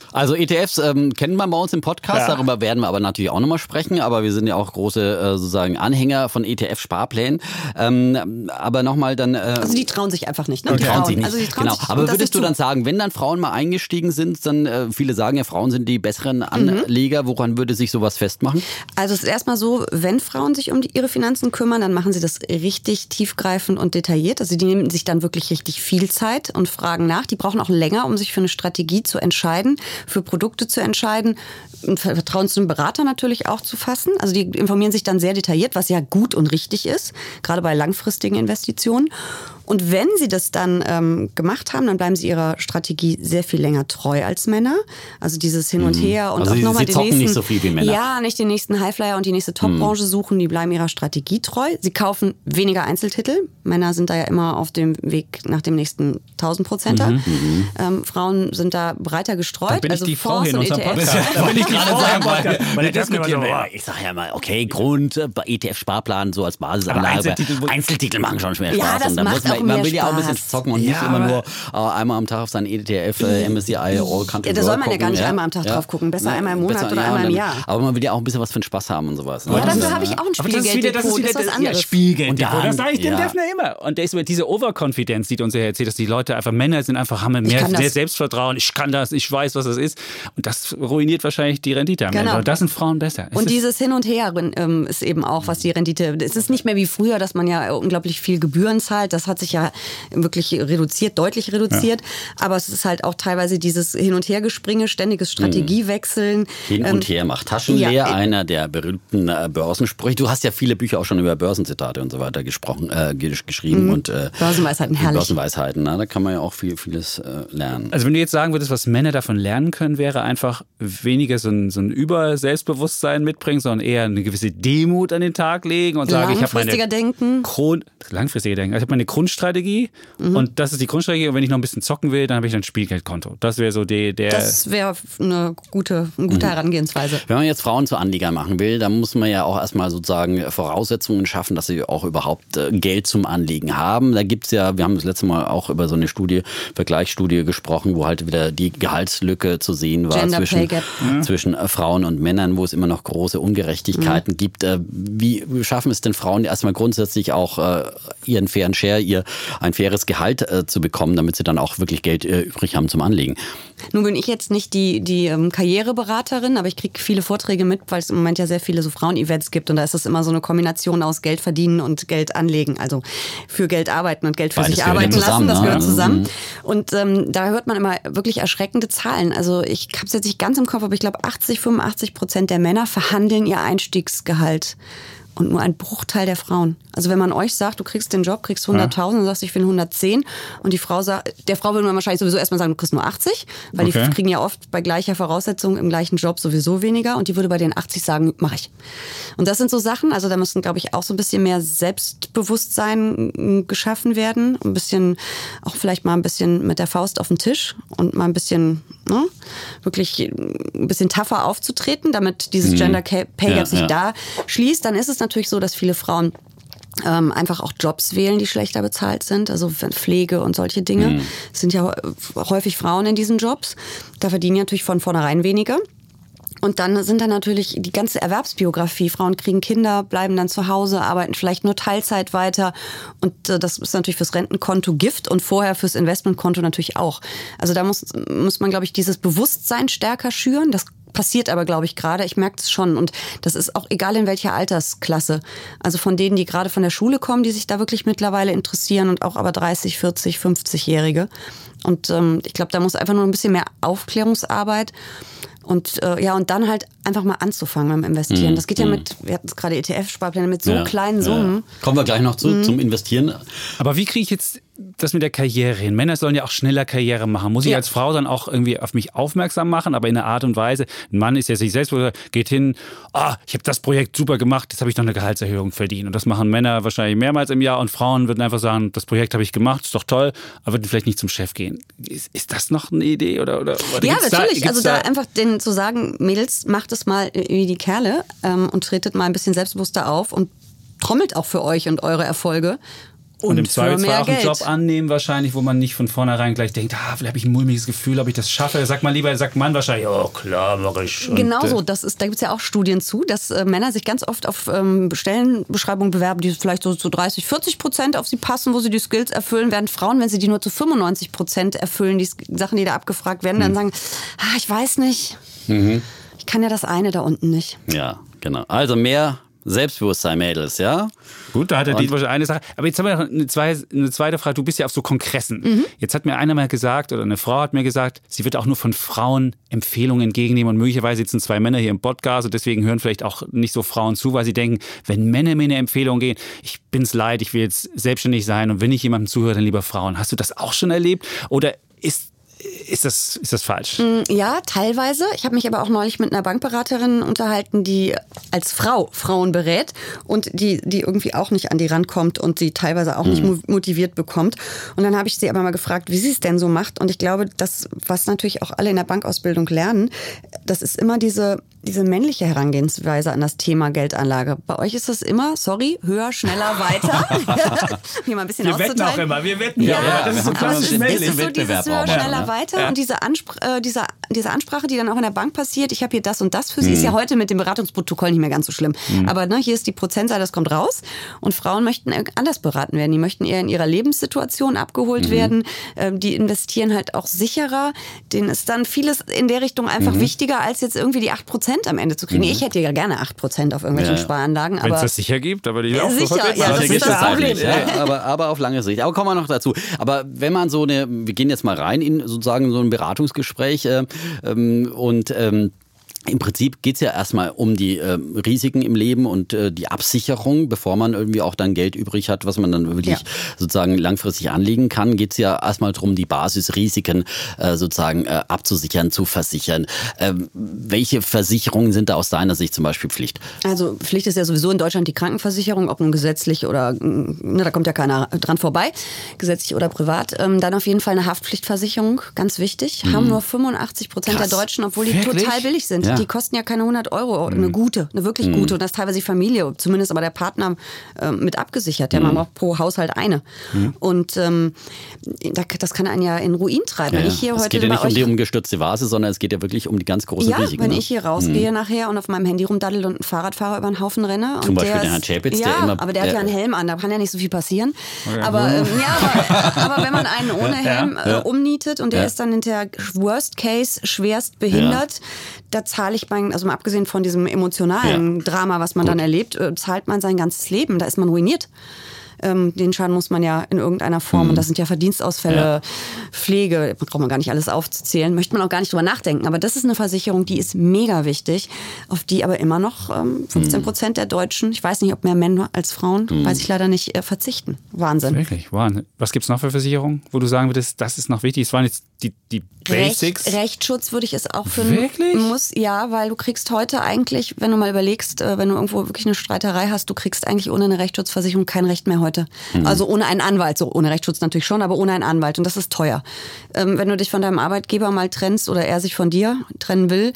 Also E T Fs ähm, kennen wir bei uns im Podcast, Ja. darüber werden wir aber natürlich auch nochmal sprechen, aber wir sind ja auch große äh, sozusagen Anhänger von E T F-Sparplänen. Ähm, aber nochmal dann... Äh, Also die trauen sich einfach nicht. Ne? Die trauen sich nicht. Also die trauen genau. sich, Aber und das würdest ist du so- dann sagen, wenn dann Frauen mal eingestiegen sind, dann äh, viele sagen ja, Frauen sind die besseren Anleger, woran würde sich sowas festmachen? Also es ist erstmal so, wenn Frauen sich um die, ihre Finanzen kümmern, dann machen sie das richtig tiefgreifend und detailliert. Also die nehmen sich dann wirklich richtig viel Zeit und fragen nach. Die brauchen auch länger, um sich für eine Strategie zu entscheiden, für Produkte zu entscheiden, und Vertrauen zu einem Berater natürlich auch zu fassen. Also die informieren sich dann sehr detailliert, was ja gut und richtig ist, gerade bei langfristigen Investitionen. Und wenn sie das dann ähm, gemacht haben, dann bleiben sie ihrer Strategie sehr viel länger treu als Männer. Also dieses Hin und Her und Also auch sie- nochmal sie den zocken nächsten, nicht so viel wie Männer. Ja, nicht den nächsten Highflyer und die nächste Top-Branche suchen. Die bleiben ihrer Strategie treu. Sie kaufen weniger Einzeltitel. Männer sind da ja immer auf dem Weg nach dem nächsten tausendprozenter. Mhm, ähm, Frauen sind da breiter gestreut. Dann bin ich also die Frau Fonds hier in und unserem E T Fs. Podcast. Da bin ich die Frau im Podcast. Weil Wir ich das immer so, diskutieren wir boah. immer. Ich sage ja mal, okay, Grund, äh, bei E T F-Sparplan so als Basisanlage. Aber Einzeltitel- Aber Einzeltitel machen schon mehr Spaß. Ja, das und da macht muss man, auch man mehr will ja auch ein bisschen Spaß. zocken und Ja, nicht immer aber- nur äh, einmal am Tag auf sein E T F, äh, M S C I, All Country Ja, da World soll man ja gucken, gar nicht einmal am Tag drauf gucken. Besser einmal im Monat oder einmal im dann- Jahr. Aber man will ja auch ein bisschen was für den Spaß haben und sowas. ne? Ja, Das dafür ist- habe ich auch ein Aber das ist wieder, das Spielgelddepot. ist wieder Das ist was das, ja, anderes. Spielgelddepot. Und dann- Das sage ich dem ja. Defner immer. Und das, diese Overconfidence, die du uns ja erzählt, dass die Leute einfach Männer sind, einfach haben mehr, kann das. mehr Selbstvertrauen. Ich kann das, ich weiß, was das ist. Und das ruiniert wahrscheinlich die Rendite am Genau. Ende. Und das sind Frauen besser. Es Und ist- dieses Hin und Her ähm, ist eben auch, was die Rendite. Es ist nicht mehr wie früher, dass man ja unglaublich viel Gebühren zahlt. Das hat sich ja wirklich reduziert, deutlich reduziert. Aber es ist halt auch teilweise dieses Hin- und Hergespringe, ständiges Strategiewechseln. Hin Ähm, und her macht Taschen ja, leer, äh, einer der berühmten äh, Börsensprüche. Du hast ja viele Bücher auch schon über Börsenzitate und so weiter gesprochen, äh, gesch- geschrieben. und äh, Börsenweisheiten, herrlich. Börsenweisheiten, na, da kann man ja auch viel, vieles äh, lernen. Also wenn du jetzt sagen würdest, was Männer davon lernen können, wäre einfach weniger so ein, so ein Über-Selbstbewusstsein mitbringen, sondern eher eine gewisse Demut an den Tag legen und sagen, ich habe meine Langfristiger denken. Grund, langfristiger Denken. Also ich habe meine Grundstrategie und das ist die Grundstrategie und wenn ich noch ein bisschen zocken will, dann habe ich ein Spielgeldkonto. Das wäre so die, der... Das wäre eine gute, eine gute Herangehensweise. Wenn man jetzt Frauen zu Anlegern machen will, dann muss man ja auch erstmal sozusagen Voraussetzungen schaffen, dass sie auch überhaupt äh, Geld zum Anlegen haben. Da gibt's ja, wir haben das letzte Mal auch über so eine Studie, Vergleichsstudie gesprochen, wo halt wieder die Gehaltslücke zu sehen war Gender zwischen, Pay Gap. zwischen äh, Frauen und Männern, wo es immer noch große Ungerechtigkeiten Mhm. gibt. Äh, wie schaffen es denn Frauen erstmal grundsätzlich auch äh, ihren fairen Share, ihr ein faires Gehalt äh, zu bekommen, damit sie dann auch wirklich Geld äh, übrig haben zum Anlegen? Nun bin ich jetzt nicht die, die ähm, Karriereberaterin, aber ich kriege viele Vorträge mit, weil es im Moment ja sehr viele so Frauen-Events gibt und da ist es immer so eine Kombination aus Geld verdienen und Geld anlegen, also für Geld arbeiten und Geld für Beides sich gehört arbeiten ja zusammen, lassen, das ne? gehört zusammen. Mhm. Und ähm, da hört man immer wirklich erschreckende Zahlen. Also ich habe es jetzt nicht ganz im Kopf, aber ich glaube achtzig, fünfundachtzig Prozent der Männer verhandeln ihr Einstiegsgehalt. Und nur ein Bruchteil der Frauen. Also wenn man euch sagt, du kriegst den Job, kriegst hunderttausend, dann sagst du, ich will hundertzehn. Und die Frau sagt, der Frau würde man wahrscheinlich sowieso erstmal sagen, du kriegst nur achtzig. Weil Okay. die kriegen ja oft bei gleicher Voraussetzung im gleichen Job sowieso weniger. Und die würde bei den achtzig sagen, mach ich. Und das sind so Sachen, also da müssen, glaube ich, auch so ein bisschen mehr Selbstbewusstsein m, geschaffen werden. Ein bisschen, auch vielleicht mal ein bisschen mit der Faust auf den Tisch und mal ein bisschen, ne, wirklich ein bisschen tougher aufzutreten, damit dieses Gender Pay Gap Ja, sich ja. da schließt. Dann ist es natürlich so, dass viele Frauen ähm, einfach auch Jobs wählen, die schlechter bezahlt sind, also Pflege und solche Dinge. Es sind ja häufig Frauen in diesen Jobs. Da verdienen die natürlich von vornherein weniger. Und dann sind da natürlich die ganze Erwerbsbiografie. Frauen kriegen Kinder, bleiben dann zu Hause, arbeiten vielleicht nur Teilzeit weiter. Und äh, das ist natürlich fürs Rentenkonto Gift und vorher fürs Investmentkonto natürlich auch. Also da muss, muss man, glaube ich, dieses Bewusstsein stärker schüren. Das passiert aber, glaube ich, gerade. Ich merke das schon. Und das ist auch egal in welcher Altersklasse. Also von denen, die gerade von der Schule kommen, die sich da wirklich mittlerweile interessieren und auch aber dreißig, vierzig, fünfzig-Jährige. Und ähm, ich glaube, da muss einfach nur ein bisschen mehr Aufklärungsarbeit und äh, ja, und dann halt einfach mal anzufangen beim Investieren. Das geht ja mit, wir hatten es gerade E T F-Sparpläne, mit so Ja, kleinen Summen. Ja. Kommen wir gleich noch zu, zum Investieren. Aber wie kriege ich jetzt das mit der Karriere hin? Männer sollen ja auch schneller Karriere machen. Muss ich Ja. als Frau dann auch irgendwie auf mich aufmerksam machen, aber in einer Art und Weise. Ein Mann ist ja sich selbst, geht hin, ah, ich habe das Projekt super gemacht, jetzt habe ich noch eine Gehaltserhöhung verdient. Und das machen Männer wahrscheinlich mehrmals im Jahr und Frauen würden einfach sagen, das Projekt habe ich gemacht, ist doch toll, aber würden vielleicht nicht zum Chef gehen. Ist, ist das noch eine Idee? Oder, oder, oder Ja, gibt's natürlich. Da, also da, einfach denen zu sagen, Mädels, macht es mal wie die Kerle ähm, und tretet mal ein bisschen selbstbewusster auf und trommelt auch für euch und eure Erfolge. Und, und im Zweifelsfall auch Geld. einen Job annehmen wahrscheinlich, wo man nicht von vornherein gleich denkt, ah, vielleicht habe ich ein mulmiges Gefühl, ob ich das schaffe. Sag mal lieber, sagt man wahrscheinlich, oh klar, mach ich. Genau so, das ist, da gibt es ja auch Studien zu, dass äh, Männer sich ganz oft auf ähm, Stellenbeschreibungen bewerben, die vielleicht so zu dreißig, vierzig Prozent auf sie passen, wo sie die Skills erfüllen, während Frauen, wenn sie die nur zu fünfundneunzig Prozent erfüllen, die Sachen, die da abgefragt werden, mhm. dann sagen, ah, ich weiß nicht, mhm. ich kann ja das eine da unten nicht. Ja, genau. Also mehr Selbstbewusstsein, Mädels, ja? Gut, da hat er die eine Sache. Aber jetzt haben wir noch eine, zwei, eine zweite Frage. Du bist ja auf so Kongressen. Mhm. Jetzt hat mir einer mal gesagt, oder eine Frau hat mir gesagt, sie wird auch nur von Frauen Empfehlungen entgegennehmen. Und möglicherweise sitzen zwei Männer hier im Podcast und deswegen hören vielleicht auch nicht so Frauen zu, weil sie denken, wenn Männer mir eine Empfehlung geben, ich bin's leid, ich will jetzt selbstständig sein und wenn ich jemandem zuhöre, dann lieber Frauen. Hast du das auch schon erlebt? Oder ist Ist das, ist das falsch? Ja, teilweise. Ich habe mich aber auch neulich mit einer Bankberaterin unterhalten, die als Frau Frauen berät und die, die irgendwie auch nicht an die Rand kommt und sie teilweise auch mhm. nicht motiviert bekommt. Und dann habe ich sie aber mal gefragt, wie sie es denn so macht. Und ich glaube, das, was natürlich auch alle in der Bankausbildung lernen, das ist immer diese, diese männliche Herangehensweise an das Thema Geldanlage. Bei euch ist das immer, sorry, höher, schneller, weiter. Hier mal ein bisschen wir wetten auch immer, wir wetten ja. ja. Das ist so klassisch männlich. So dieses höher, schneller, ja. weiter ja. und diese, Anspr- äh, diese, diese Ansprache, die dann auch in der Bank passiert, ich habe hier das und das für Sie, mhm. ist ja heute mit dem Beratungsprotokoll nicht mehr ganz so schlimm. Mhm. Aber ne, hier ist die Prozentzahl, das kommt raus und Frauen möchten anders beraten werden. Die möchten eher in ihrer Lebenssituation abgeholt mhm. werden. Ähm, die investieren halt auch sicherer. Denen ist dann vieles in der Richtung einfach mhm. wichtiger, als jetzt irgendwie die acht Prozent am Ende zu kriegen. Mhm. Ich hätte ja gerne acht Prozent auf irgendwelchen ja. Sparanlagen. Wenn es das sicher gibt, aber die auch sicher, so ja, das ist das Problem. Ja, aber, aber auf lange Sicht. Aber kommen wir noch dazu. Aber wenn man so eine, wir gehen jetzt mal rein in sozusagen so ein Beratungsgespräch äh, ähm, und ähm, im Prinzip geht es ja erstmal um die äh, Risiken im Leben und äh, die Absicherung, bevor man irgendwie auch dann Geld übrig hat, was man dann wirklich ja. sozusagen langfristig anlegen kann. Geht es ja erstmal darum, die Basisrisiken äh, sozusagen äh, abzusichern, zu versichern. Ähm, welche Versicherungen sind da aus deiner Sicht zum Beispiel Pflicht? Also Pflicht ist ja sowieso in Deutschland die Krankenversicherung, ob nun gesetzlich oder, ne, da kommt ja keiner dran vorbei, gesetzlich oder privat. Ähm, dann auf jeden Fall eine Haftpflichtversicherung, ganz wichtig. Mhm. Haben nur fünfundachtzig Prozent der Deutschen, obwohl die Wirklich? total billig sind. Ja. Die kosten ja keine hundert Euro, eine gute, eine wirklich gute. Und das ist teilweise die Familie, zumindest aber der Partner äh, mit abgesichert. Der mhm. man braucht pro Haushalt eine. Mhm. Und ähm, das kann einen ja in Ruin treiben. Ja, wenn ich hier es heute geht ja nicht um die umgestürzte Vase, sondern es geht ja wirklich um die ganz großen ja, Risiken. wenn ne? ich hier rausgehe mhm. nachher und auf meinem Handy rumdaddel und einen Fahrradfahrer über den Haufen renne. Zum und Beispiel der den Herrn Chapitz, ja, der immer... aber der hat ja einen Helm an, da kann ja nicht so viel passieren. Okay. Aber, ähm, ja, aber, aber wenn man einen ohne Helm ja. äh, umnietet und der ja. ist dann hinterher Worst Case schwerst behindert, ja. da zahle ich mein, also mal abgesehen von diesem emotionalen ja. Drama, was man Gut. dann erlebt, äh, zahlt man sein ganzes Leben. Da ist man ruiniert. Ähm, den Schaden muss man ja in irgendeiner Form, mhm. und das sind ja Verdienstausfälle, ja. Pflege, braucht man gar nicht alles aufzuzählen, möchte man auch gar nicht drüber nachdenken. Aber das ist eine Versicherung, die ist mega wichtig, auf die aber immer noch ähm, fünfzehn Prozent der Deutschen, ich weiß nicht, ob mehr Männer als Frauen, mhm. weiß ich leider nicht, äh, verzichten. Wahnsinn. Wirklich, Wahnsinn. Was gibt es noch für Versicherungen, wo du sagen würdest, das ist noch wichtig? Das waren jetzt die, die Basics. Recht, Rechtsschutz würde ich es auch finden. Wirklich? Muss, ja, weil du kriegst heute eigentlich, wenn du mal überlegst, äh, wenn du irgendwo wirklich eine Streiterei hast, du kriegst eigentlich ohne eine Rechtsschutzversicherung kein Recht mehr heute. Mhm. Also ohne einen Anwalt, so ohne Rechtsschutz natürlich schon, aber ohne einen Anwalt und das ist teuer. Ähm, wenn du dich von deinem Arbeitgeber mal trennst oder er sich von dir trennen will,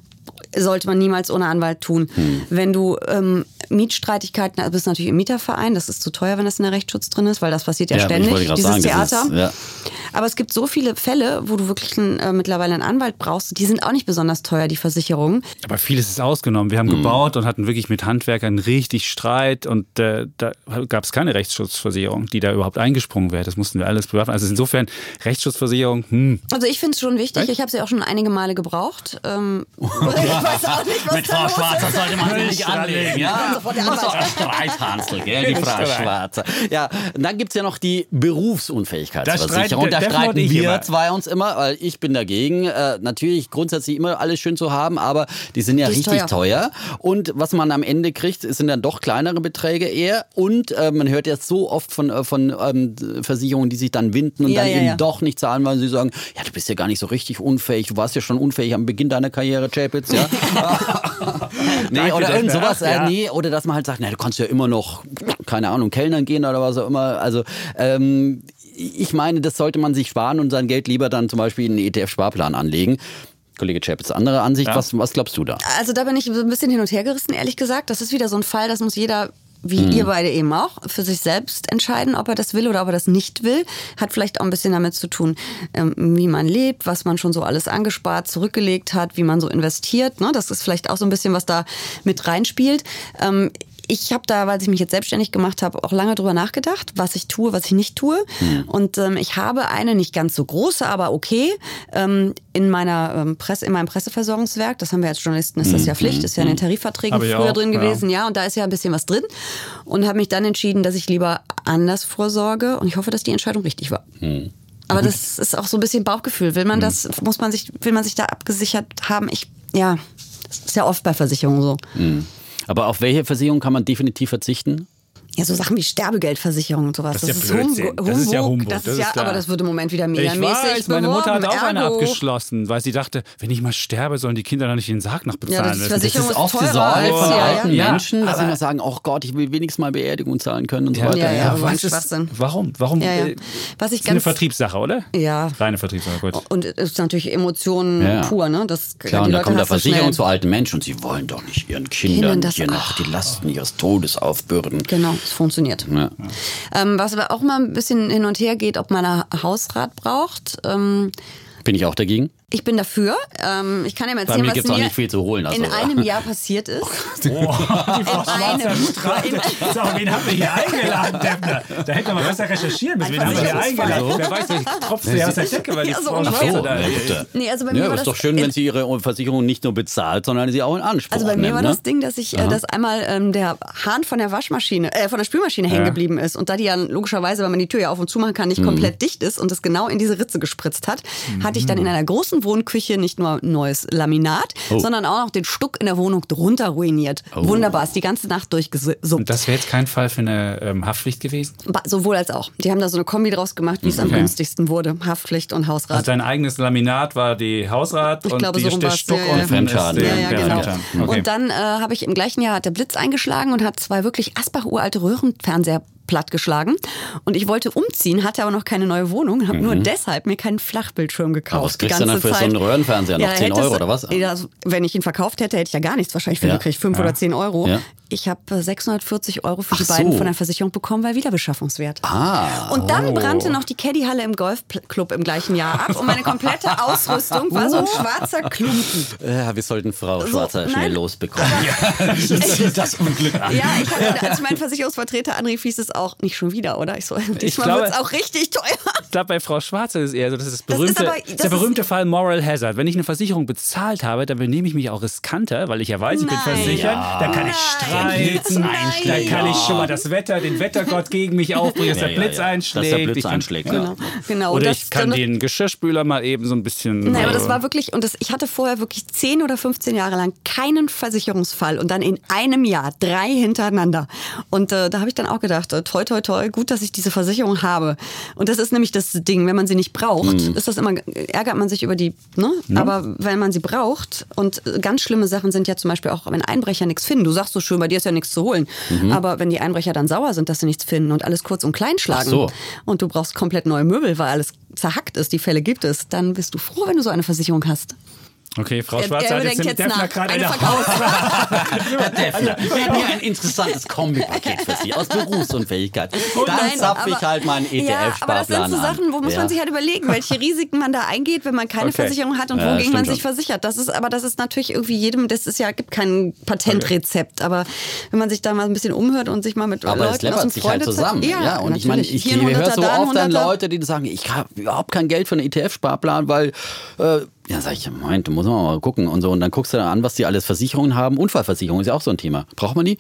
sollte man niemals ohne Anwalt tun. Hm. Wenn du ähm, Mietstreitigkeiten, also bist natürlich im Mieterverein, das ist zu teuer, wenn das in der Rechtsschutz drin ist, weil das passiert ja, ja ständig, dieses sagen, Theater. Dieses, ja. Aber es gibt so viele Fälle, wo du wirklich einen, äh, mittlerweile einen Anwalt brauchst, die sind auch nicht besonders teuer, die Versicherungen. Aber vieles ist ausgenommen. Wir haben hm. gebaut und hatten wirklich mit Handwerkern richtig Streit und äh, da gab es keine Rechtsschutzversicherung, die da überhaupt eingesprungen wäre. Das mussten wir alles privat. Also insofern Rechtsschutzversicherung, hm. Also ich finde es schon wichtig. Ich habe sie auch schon einige Male gebraucht. Ähm, ich weiß auch nicht, was mit Frau Schwarzer sollte man sie nicht anlegen. Ja, das ist ein Streithansel, gell, die Frau Schwarzer. Ja, und dann gibt es ja noch die Berufsunfähigkeitsversicherung. Da streiten wir zwei uns immer, weil ich bin dagegen. Äh, natürlich grundsätzlich immer alles schön zu haben, aber die sind ja die richtig teuer. teuer. Und was man am Ende kriegt, sind dann doch kleinere Beträge eher. Und äh, man hört ja so oft von, äh, von ähm, Versicherungen, die sich dann winden und ja, dann ja, eben ja. doch nicht zahlen, weil sie sagen, ja, du bist ja gar nicht so richtig unfähig. Du warst ja schon unfähig am Beginn deiner Karriere, Chapitz, ja. nee, oder irgend sowas. Ja. Äh, nee, oder dass man halt sagt, na, du kannst ja immer noch, keine Ahnung, Kellnern gehen oder was auch immer. Also, ähm, ich meine, das sollte man sich sparen und sein Geld lieber dann zum Beispiel in einen E T F-Sparplan anlegen. Kollege Chapitz, andere Ansicht. Ja. Was, was glaubst du da? Also da bin ich ein bisschen hin und her gerissen, ehrlich gesagt. Das ist wieder so ein Fall, das muss jeder wie mhm. ihr beide eben auch, für sich selbst entscheiden, ob er das will oder ob er das nicht will. Hat vielleicht auch ein bisschen damit zu tun, ähm, wie man lebt, was man schon so alles angespart, zurückgelegt hat, wie man so investiert. Ne? Das ist vielleicht auch so ein bisschen, was da mit reinspielt. Ähm, Ich habe da, weil ich mich jetzt selbstständig gemacht habe, auch lange drüber nachgedacht, was ich tue, was ich nicht tue. Mhm. Und ähm, ich habe eine nicht ganz so große, aber okay, ähm, in meiner ähm, Presse, in meinem Presseversorgungswerk, das haben wir als Journalisten, ist das ja Pflicht, ist ja in den Tarifverträgen früher auch drin gewesen, ja. ja, und da ist ja ein bisschen was drin. Und habe mich dann entschieden, dass ich lieber anders vorsorge. Und ich hoffe, dass die Entscheidung richtig war. Mhm. Aber mhm. das ist auch so ein bisschen Bauchgefühl. Will man das, muss man sich, will man sich da abgesichert haben? Ich, ja, das ist ja oft bei Versicherungen so. Mhm. Aber auf welche Versicherung kann man definitiv verzichten? Ja, so Sachen wie Sterbegeldversicherung und sowas. Das ist, das ja, ist Humbug. Das ist ja Humbug. Das das ist ja, ist aber das wird im Moment wieder megamäßig Ich weiß, meine beworben. Mutter hat auch Ergo. eine abgeschlossen, weil sie dachte, wenn ich mal sterbe, sollen die Kinder dann nicht den Sarg noch bezahlen ja, das, müssen. Das ist oft die Sorge von alten ja, Menschen, dass sie immer sagen, oh Gott, ich will wenigstens mal Beerdigung zahlen können und so ja, weiter. Ja, ja, ja, ja was ist, warum? Warum? Ja, ja. Äh, Was ich ist ganz, eine Vertriebssache, oder? Ja. Reine Vertriebssache, gut. Und es ist natürlich Emotionen ja. pur, ne? Das, Klar, die und da Leute kommt der hassen Versicherung schnell. zu alten Menschen und sie wollen doch nicht ihren Kindern, Kindern hier noch die Lasten ihres Todes aufbürden. Genau, es funktioniert. Ja. Ähm, was aber auch mal ein bisschen hin und her geht, ob man einen Hausrat braucht. Ähm, Bin ich auch dagegen? Ich bin dafür. Ähm, ich kann ja mal erzählen, Bei mir was gibt's auch mir nicht viel zu holen. Also. in einem Jahr passiert ist. Oh, die Frau Schwarzer in so, wen haben wir hier eingeladen, Defner? Da hätte man besser recherchieren müssen. Wen haben wir hier eingeladen? Wer weiß, ich tropfe ja aus der Decke, weil die Ja, so Frau ungefähr. Schwarzer da Ja, Nee, also bei mir ja, war ist das doch schön, wenn sie ihre Versicherung nicht nur bezahlt, sondern sie auch in Anspruch Also bei mir nimmt, war ne? das Ding, dass ich, äh, dass einmal ähm, der Hahn von der Waschmaschine, äh, von der Spülmaschine hängen geblieben ist und da die ja logischerweise, wenn man die Tür ja auf und zu machen kann, nicht Mhm. komplett dicht ist und es genau in diese Ritze gespritzt hat, mhm. hatte ich dann in einer großen Wohnküche nicht nur neues Laminat, Oh. sondern auch noch den Stuck in der Wohnung drunter ruiniert. Oh. Wunderbar, ist die ganze Nacht durchgesuppt. Und das wäre jetzt kein Fall für eine ähm, Haftpflicht gewesen? Ba- Sowohl als auch. Die haben da so eine Kombi draus gemacht, wie es am Okay. günstigsten wurde. Haftpflicht und Hausrat. Also dein eigenes Laminat war die Hausrat Ich und glaube, die, so rum der war's. Stuck Ja, ja. unten Fremdschaden. ist Ja, der ja, der genau. Fremdschaden. Okay. Und dann äh, habe ich im gleichen Jahr hat der Blitz eingeschlagen und hat zwei wirklich Asbach-uralte Röhrenfernseher plattgeschlagen. Und ich wollte umziehen, hatte aber noch keine neue Wohnung, habe nur deshalb mir keinen Flachbildschirm gekauft. Aber was die kriegst du ganze denn für Zeit. so einen Röhrenfernseher? Noch Ja, zehn hättest- Euro oder was? Ja, also, wenn ich ihn verkauft hätte, hätte ich ja gar nichts wahrscheinlich für Ja. gekriegt. fünf oder zehn Euro. Ja. Ich habe sechshundertvierzig Euro für Ach die beiden so. von der Versicherung bekommen, weil Wiederbeschaffungswert. Ah. Und dann oh. brannte noch die Caddyhalle im Golfclub im gleichen Jahr ab und meine komplette Ausrüstung war so ein schwarzer Klumpen. Ja, wir sollten Frau Schwarzer So, schnell nein. losbekommen. Das Unglück an. Ja, ich hatte, als mein Versicherungsvertreter anrief, hieß es auch, nicht schon wieder, oder? Ich so, diesmal glaube- wird es auch richtig teuer. Ich glaube, bei Frau Schwarzer ist es eher so, das ist, das Das ist berühmte, aber- das ist das der ist- berühmte Fall Moral Hazard. Wenn ich eine Versicherung bezahlt habe, dann benehme ich mich auch riskanter, weil ich ja weiß, ich bin Nein. versichert. Ja. Da kann ich Nein. streiten, Nein. da kann ich Ja. schon mal das Wetter, den Wettergott gegen mich aufbringen, dass Ja, der ja, Blitz ja. einschlägt. Dass der Blitz Ich kann- einschlägt, ja. ja. Genau. Oder und das, ich kann dann, den Geschirrspüler mal eben so ein bisschen... Nein, aber das äh, war wirklich, und das, ich hatte vorher wirklich zehn oder fünfzehn Jahre lang keinen Versicherungsfall und dann in einem Jahr drei hintereinander. Und äh, da habe ich dann auch gedacht, äh, toi, toi, toi, gut, dass ich diese Versicherung habe. Und das ist nämlich das Ding, wenn man sie nicht braucht, Mhm. ist das immer, ärgert man sich über die, ne? Aber wenn man sie braucht, und äh, ganz schlimme Sachen sind ja zum Beispiel auch, wenn Einbrecher nichts finden. Du sagst so schön, bei dir ist ja nichts zu holen. Mhm. Aber wenn die Einbrecher dann sauer sind, dass sie nichts finden und alles kurz und klein schlagen Ach so. und du brauchst komplett neue Möbel, weil alles zerhackt ist, die Fälle gibt es, dann bist du froh, wenn du so eine Versicherung hast. Okay, Frau Er- Schwarzer er hat jetzt überdenkt dem jetzt Defner nach. gerade Eine eine Verkaufs- Herr Defner, wir haben hier ein interessantes Kombipaket für Sie aus Berufsunfähigkeit. Dann Nein, zapfe ich aber- halt meinen E T Ja, aber das sind F-Sparplan so Sachen, wo an. muss Ja. man sich halt überlegen, welche Risiken man da eingeht, wenn man keine Okay. Versicherung hat und Ja, wogegen man stimmt sich schon. versichert. Das ist, aber das ist natürlich irgendwie jedem, das ist ja, gibt kein Patentrezept. Aber wenn man sich da mal ein bisschen umhört und sich mal mit Aber es Leuten aus dem läppert sich halt Freundeskreis- zusammen. Ja, und ich meine, natürlich. ich Hier ein höre Hunderter, so da ein oft dann Hunderter. Leute, die sagen, ich habe überhaupt kein Geld für einen E T F-Sparplan, weil, äh, ja, sag ich, Moment, muss man mal gucken und so. Und dann guckst du dann an, was die alles Versicherungen haben. Unfallversicherung ist ja auch so ein Thema. Braucht man die?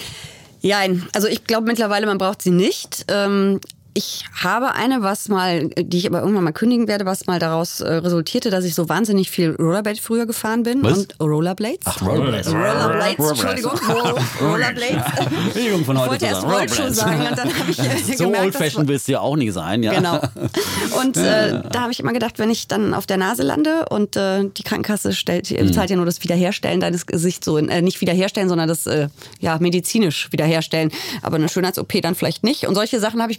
Ja, also ich glaube mittlerweile, man braucht sie nicht. Ähm, Ich habe eine, was mal, die ich aber irgendwann mal kündigen werde, was mal daraus äh, resultierte, dass ich so wahnsinnig viel Rollerblade früher gefahren bin. Was? Und Rollerblades? Ach, Rollerblades. Rollerblades, Entschuldigung. Rollerblades. Entschuldigung von Ich heute wollte zu erst sagen. Rollschuh sagen und dann habe ich äh, So gemerkt, old-fashioned willst du ja auch nicht sein, ja. Genau. Und äh, da habe ich immer gedacht, wenn ich dann auf der Nase lande und äh, die Krankenkasse stellt, Mhm. zahlt ja nur das Wiederherstellen deines Gesichts, so in, äh, nicht wiederherstellen, sondern das äh, ja medizinisch wiederherstellen, aber eine Schönheits-O P dann vielleicht nicht. Und solche Sachen habe ich mir dann überlegt.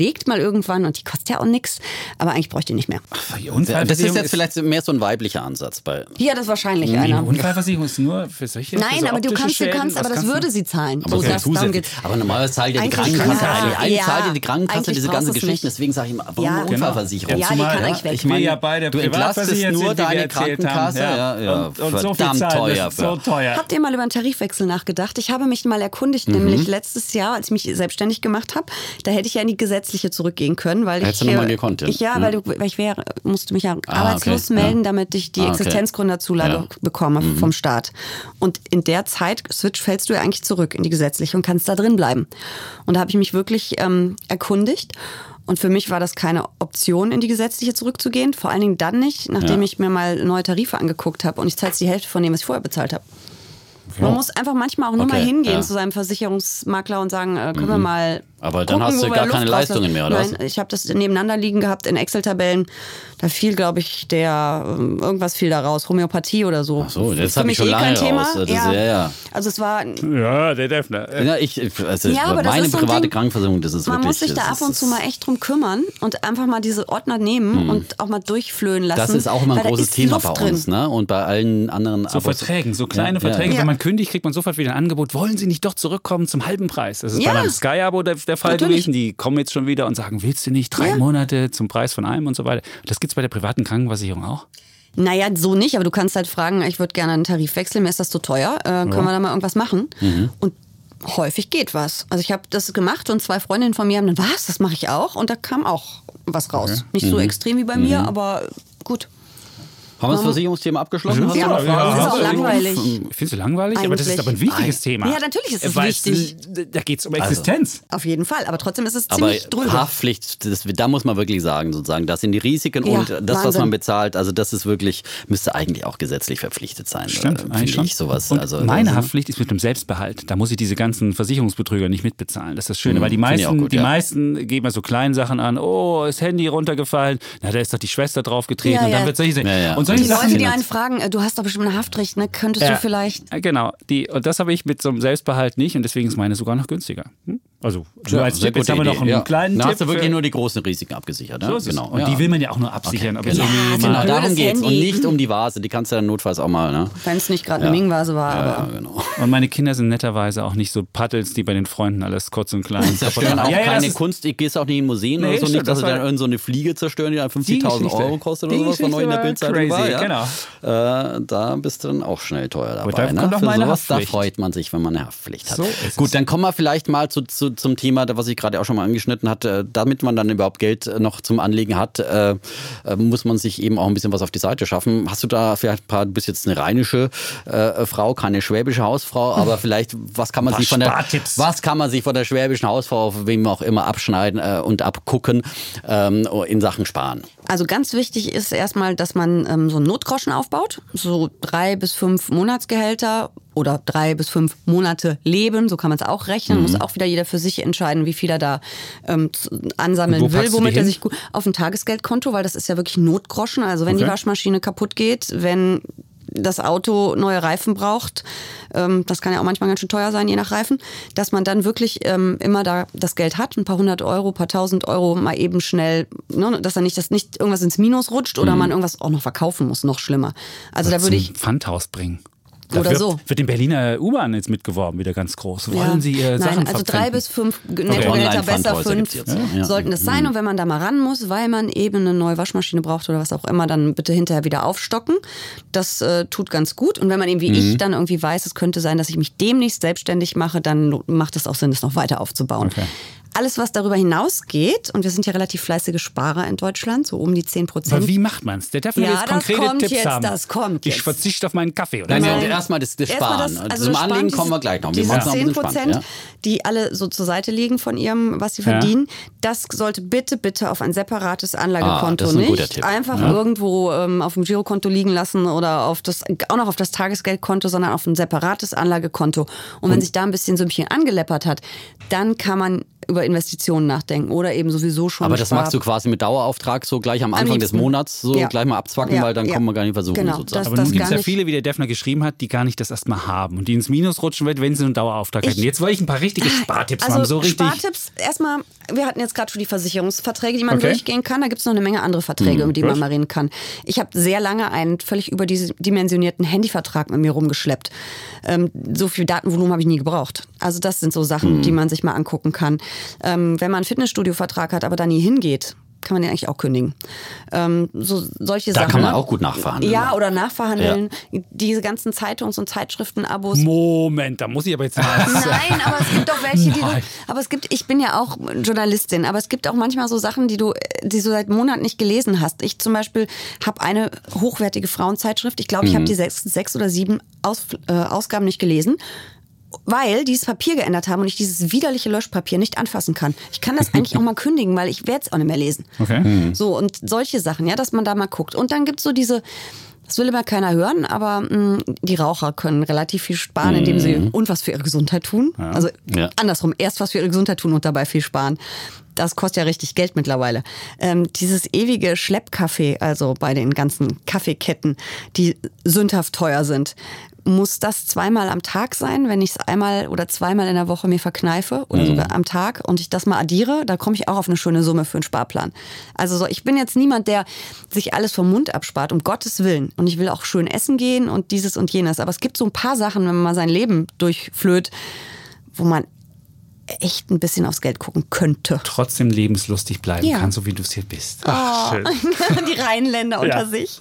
überlegt mal irgendwann und die kostet ja auch nichts, aber eigentlich bräuchte ich nicht mehr. Ach, die Das ist jetzt vielleicht mehr so ein weiblicher Ansatz. Bei ja, das ist wahrscheinlich die einer. Unfallversicherung ist nur für solche Nein, für so aber du optische kannst, du Schäden. kannst, aber Was das kannst würde du? sie zahlen. Aber, So, okay, das, darum zusätzlich. geht's. aber normalerweise zahlt ja die Eigentlich Krankenkasse ja. eigentlich. Eigentlich Ja. zahlt ja die Krankenkasse Eigentlich diese brauchst ganzen du's Geschichten. nicht. Deswegen sage ich immer, warum Ja, eine genau. Unfallversicherung? Ja, die kann eigentlich weg. Ich will ja beide Du entlastest privatversichert nur sind, wie wir deine erzählt Krankenkasse. haben. Ja, ja, Und, und so viel verdammt zahlen, teuer. das ist so für- teuer. Habt ihr mal über einen Tarifwechsel nachgedacht? Ich habe mich mal erkundigt, nämlich letztes Jahr, als ich mich selbstständig gemacht habe, da hätte ich ja in die gesetzliche zurückgehen können, weil Hättest ich du noch mal gekonnt, ja. ich ja, weil, du, weil ich wäre, musste mich ja Ah, arbeitslos okay, melden, ja. damit ich die Ah, okay. Existenzgründerzulage Ja. bekomme vom Staat. Und in der Zeit switch fällst du ja eigentlich zurück in die gesetzliche und kannst da drin bleiben. Und da habe ich mich wirklich ähm, erkundigt. Und für mich war das keine Option, in die gesetzliche zurückzugehen. Vor allen Dingen dann nicht, nachdem Ja. ich mir mal neue Tarife angeguckt habe. Und ich zahle jetzt die Hälfte von dem, was ich vorher bezahlt habe. Man muss einfach manchmal auch nur Okay, mal hingehen ja. zu seinem Versicherungsmakler und sagen, äh, können wir mal Aber dann gucken, hast du wo wir gar Luft keine rauslassen. Leistungen mehr, oder was? Nein, ich habe das nebeneinander liegen gehabt in Excel-Tabellen. Da fiel, glaube ich, der, ähm, irgendwas fiel da raus, Homöopathie oder so. Ach so, das Für habe ich mich schon eh lange kein Thema. raus. Das, ja. Ja, Also es war, Ja, der Defner. ja. Ich, also ja, aber das meine ist so ein private Ding, Krankenversicherung, das ist man wirklich... muss sich da das ab und ist- zu mal echt drum kümmern und einfach mal diese Ordner nehmen und auch mal durchflöhen lassen. Das ist auch immer ein weil da großes ist Thema Luft bei uns, drin. ne? Und bei allen anderen So Abos. Verträgen, so kleine Ja, Verträge. ja. Wenn man kündigt, kriegt man sofort wieder ein Angebot. Wollen Sie nicht doch zurückkommen zum halben Preis? Das ist Ja. bei einem Sky-Abo der, der Fall Natürlich. gewesen. Die kommen jetzt schon wieder und sagen, willst du nicht drei Ja. Monate zum Preis von einem und so weiter. Das gibt's bei der privaten Krankenversicherung auch. Naja, so nicht, aber du kannst halt fragen, ich würde gerne einen Tarif wechseln, mir ist das zu teuer, äh, können wir da mal irgendwas machen? Und häufig geht was. Also ich habe das gemacht und zwei Freundinnen von mir haben dann, was, das mache ich auch? Und da kam auch was raus. Nicht so extrem wie bei mir, aber gut. Haben wir das Versicherungsthema abgeschlossen? Hast du Ja, noch das Fragen? ist Hast auch du langweilig. Findest du langweilig? Aber das ist Eigentlich. aber ein wichtiges Thema. Ja, natürlich ist es Weil es- wichtig. Da geht es um Existenz. Auf jeden Fall, aber trotzdem ist es Aber ziemlich drüber. Haftpflicht, das, da muss man wirklich sagen, sozusagen, das sind die Risiken Ja, und das, was Wahnsinn. man bezahlt, also das ist wirklich, müsste eigentlich auch gesetzlich verpflichtet sein. Stimmt, äh, eigentlich finde schon. ich sowas. Und also, meine das- Haftpflicht ist mit dem Selbstbehalt. Da muss ich diese ganzen Versicherungsbetrüger nicht mitbezahlen. Das ist das Schöne, weil die finde ich auch meisten, gut, die ja. meisten geben ja so kleine Sachen an. Oh, ist Handy runtergefallen. Na, da ist doch die Schwester draufgetreten. Ja, und dann ja. wird solche, Ja, ja. Und solche Die Sachen Leute, die sind- einen fragen, äh, du hast doch bestimmt eine Haftrecht, ne? Könntest Ja. du vielleicht... Ja, genau, die, und das habe ich mit so einem Selbstbehalt nicht und deswegen ist meine sogar noch günstiger. Hm? Also, Ja, nur als sehr Tipp, jetzt gute haben wir noch Idee, einen ja. kleinen Da Tipp. hast du wirklich für- nur die großen Risiken abgesichert. Ne? So ist es. Genau. Und ja. die will man ja auch nur absichern. Okay, Aber genau. jetzt irgendwie Ja, mal- genau. Darum blödes geht's. Und Handy. nicht um die Vase. Die kannst du dann notfalls auch mal. Ne? Wenn es nicht gerade eine Ming-Vase war, Ja, aber... genau. Und meine Kinder sind netterweise auch nicht so Paddels, die bei den Freunden alles kurz und klein Zerstören auch Ja, ja, das keine ist- Kunst. Ich gehst auch nicht in Museen Nee, oder so. stimmt, Nicht, dass das sie war- dann irgend so eine Fliege zerstören, die dann Die fünfzigtausend Geschichte. Euro kostet Die oder sowas, was neu in der Geschichte war Bildzeitung war. crazy, Ja? genau. Äh, da bist du dann auch schnell teuer dabei. da ne? kommt auch Für meine sowas, da Haftpflicht. freut man sich, wenn man eine Haftpflicht hat. So ist Gut, es. dann kommen wir vielleicht mal zu, zu, zum Thema, was ich gerade auch schon mal angeschnitten hatte. Damit man dann überhaupt Geld äh, noch zum Anlegen hat, äh, äh, muss man sich eben auch ein bisschen was auf die Seite schaffen. Hast du da vielleicht ein paar, du bist jetzt eine rheinische äh, Frau, keine schwäbische Hausfrau, aber vielleicht, was kann man Ein sich paar von der, Spartipps. was kann man sich von der schwäbischen Hausfrau, wem auch immer, abschneiden äh, und abgucken ähm, in Sachen Sparen? Also ganz wichtig ist erstmal, dass man ähm, so einen Notgroschen aufbaut, so drei bis fünf Monatsgehälter oder drei bis fünf Monate Leben, so kann man es auch rechnen, muss auch wieder jeder für sich entscheiden, wie viel er da ähm, ansammeln Und wo will, packst du womit die er hin? sich gut auf ein Tagesgeldkonto, weil das ist ja wirklich Notgroschen, also wenn Okay. die Waschmaschine kaputt geht, wenn das Auto neue Reifen braucht, ähm, das kann ja auch manchmal ganz schön teuer sein, je nach Reifen, dass man dann wirklich ähm, immer da das Geld hat, ein paar hundert Euro, ein paar tausend Euro mal eben schnell, ne, dass dann nicht, dass nicht irgendwas ins Minus rutscht oder man irgendwas auch noch verkaufen muss, noch schlimmer. Also da würde ich, zum Pfandhaus bringen. Da Oder wird, so. Wird in Berliner U-Bahn jetzt mitgeworben, wieder ganz groß. Wollen ja. Sie Ihre Nein, Sachen also drei verpfänden? bis fünf Nettogehälter, besser Online-Pfandhäuser fünf gibt's jetzt, ja. Ja. sollten es sein. Und wenn man da mal ran muss, weil man eben eine neue Waschmaschine braucht oder was auch immer, dann bitte hinterher wieder aufstocken. Das äh, tut ganz gut. Und wenn man eben wie ich dann irgendwie weiß, es könnte sein, dass ich mich demnächst selbstständig mache, dann macht es auch Sinn, das noch weiter aufzubauen. Okay. Alles, was darüber hinausgeht, und wir sind ja relativ fleißige Sparer in Deutschland, so um die zehn Prozent. Aber wie macht man es? Der darf mir Ja, jetzt das konkrete kommt Tipps jetzt, haben. das kommt Ich jetzt. verzichte auf meinen Kaffee. Oder Nein, so. wir Nein. haben erstmal das, das Erstmal Sparen. das- also das zum Anlegen Sparen, kommen wir diese- gleich noch. Wir diese machen es noch ein zehn bisschen Prozent, spannend. Ja? die alle so zur Seite liegen von ihrem, was sie Ja. verdienen, das sollte bitte, bitte auf ein separates Anlagekonto, Ah, das ist ein guter nicht Tipp. einfach irgendwo ähm, auf dem Girokonto liegen lassen oder auf das, auch noch auf das Tagesgeldkonto, sondern auf ein separates Anlagekonto. Und wenn sich da ein bisschen Sümmchen angeleppert hat, dann kann man über Investitionen nachdenken oder eben sowieso schon. Aber das Spar- machst du quasi mit Dauerauftrag so gleich am Anfang des Monats so ja. gleich mal abzwacken, ja. weil dann ja. kommen wir gar nicht versuchen genau. sozusagen. Das, Aber das nun gibt es gar ja nicht. viele, wie der Defner geschrieben hat, die gar nicht das erstmal haben und die ins Minus rutschen wird, wenn sie einen Dauerauftrag Ich- hätten. Jetzt wollte ich ein paar richtige Spartipps Also haben, so richtig. Spartipps, erstmal, wir hatten jetzt gerade schon die Versicherungsverträge, die man Okay. durchgehen kann. Da gibt es noch eine Menge andere Verträge, über die gut. man mal reden kann. Ich habe sehr lange einen völlig überdimensionierten Handyvertrag mit mir rumgeschleppt. Ähm, so viel Datenvolumen habe ich nie gebraucht. Also das sind so Sachen, die man sich mal angucken kann. Ähm, wenn man einen Fitnessstudio-Vertrag hat, aber da nie hingeht, kann man den eigentlich auch kündigen. Ähm, so solche Da Sachen. kann man auch gut nachverhandeln. Ja, oder nachverhandeln. Diese ganzen Zeitungs- und Zeitschriften-Abos. Moment, da muss ich aber jetzt mal. Nein, aber es gibt doch welche, die du. Nein. Aber es gibt, ich bin ja auch Journalistin, aber es gibt auch manchmal so Sachen, die du, die du seit Monaten nicht gelesen hast. Ich zum Beispiel habe eine hochwertige Frauenzeitschrift. Ich glaube, ich habe die sechs, sechs oder sieben Aus, äh, Ausgaben nicht gelesen. Weil die das Papier geändert haben und ich dieses widerliche Löschpapier nicht anfassen kann. Ich kann das eigentlich auch mal kündigen, weil ich werde es auch nicht mehr lesen. Okay. So, und solche Sachen, ja, dass man da mal guckt. Und dann gibt's so diese, das will immer keiner hören, aber mh, die Raucher können relativ viel sparen, indem sie und was für ihre Gesundheit tun. Also Ja. andersrum, erst was für ihre Gesundheit tun und dabei viel sparen. Das kostet ja richtig Geld mittlerweile. Ähm, dieses ewige Schleppkaffee, also bei den ganzen Kaffeeketten, die sündhaft teuer sind, muss das zweimal am Tag sein, wenn ich es einmal oder zweimal in der Woche mir verkneife oder sogar am Tag und ich das mal addiere, da komme ich auch auf eine schöne Summe für einen Sparplan. Also so, ich bin jetzt niemand, der sich alles vom Mund abspart, um Gottes Willen. Und ich will auch schön essen gehen und dieses und jenes. Aber es gibt so ein paar Sachen, wenn man mal sein Leben durchflöht, wo man echt ein bisschen aufs Geld gucken könnte. Trotzdem lebenslustig bleiben Ja. kann, so wie du es hier bist. Oh. schön. Die Rheinländer unter sich.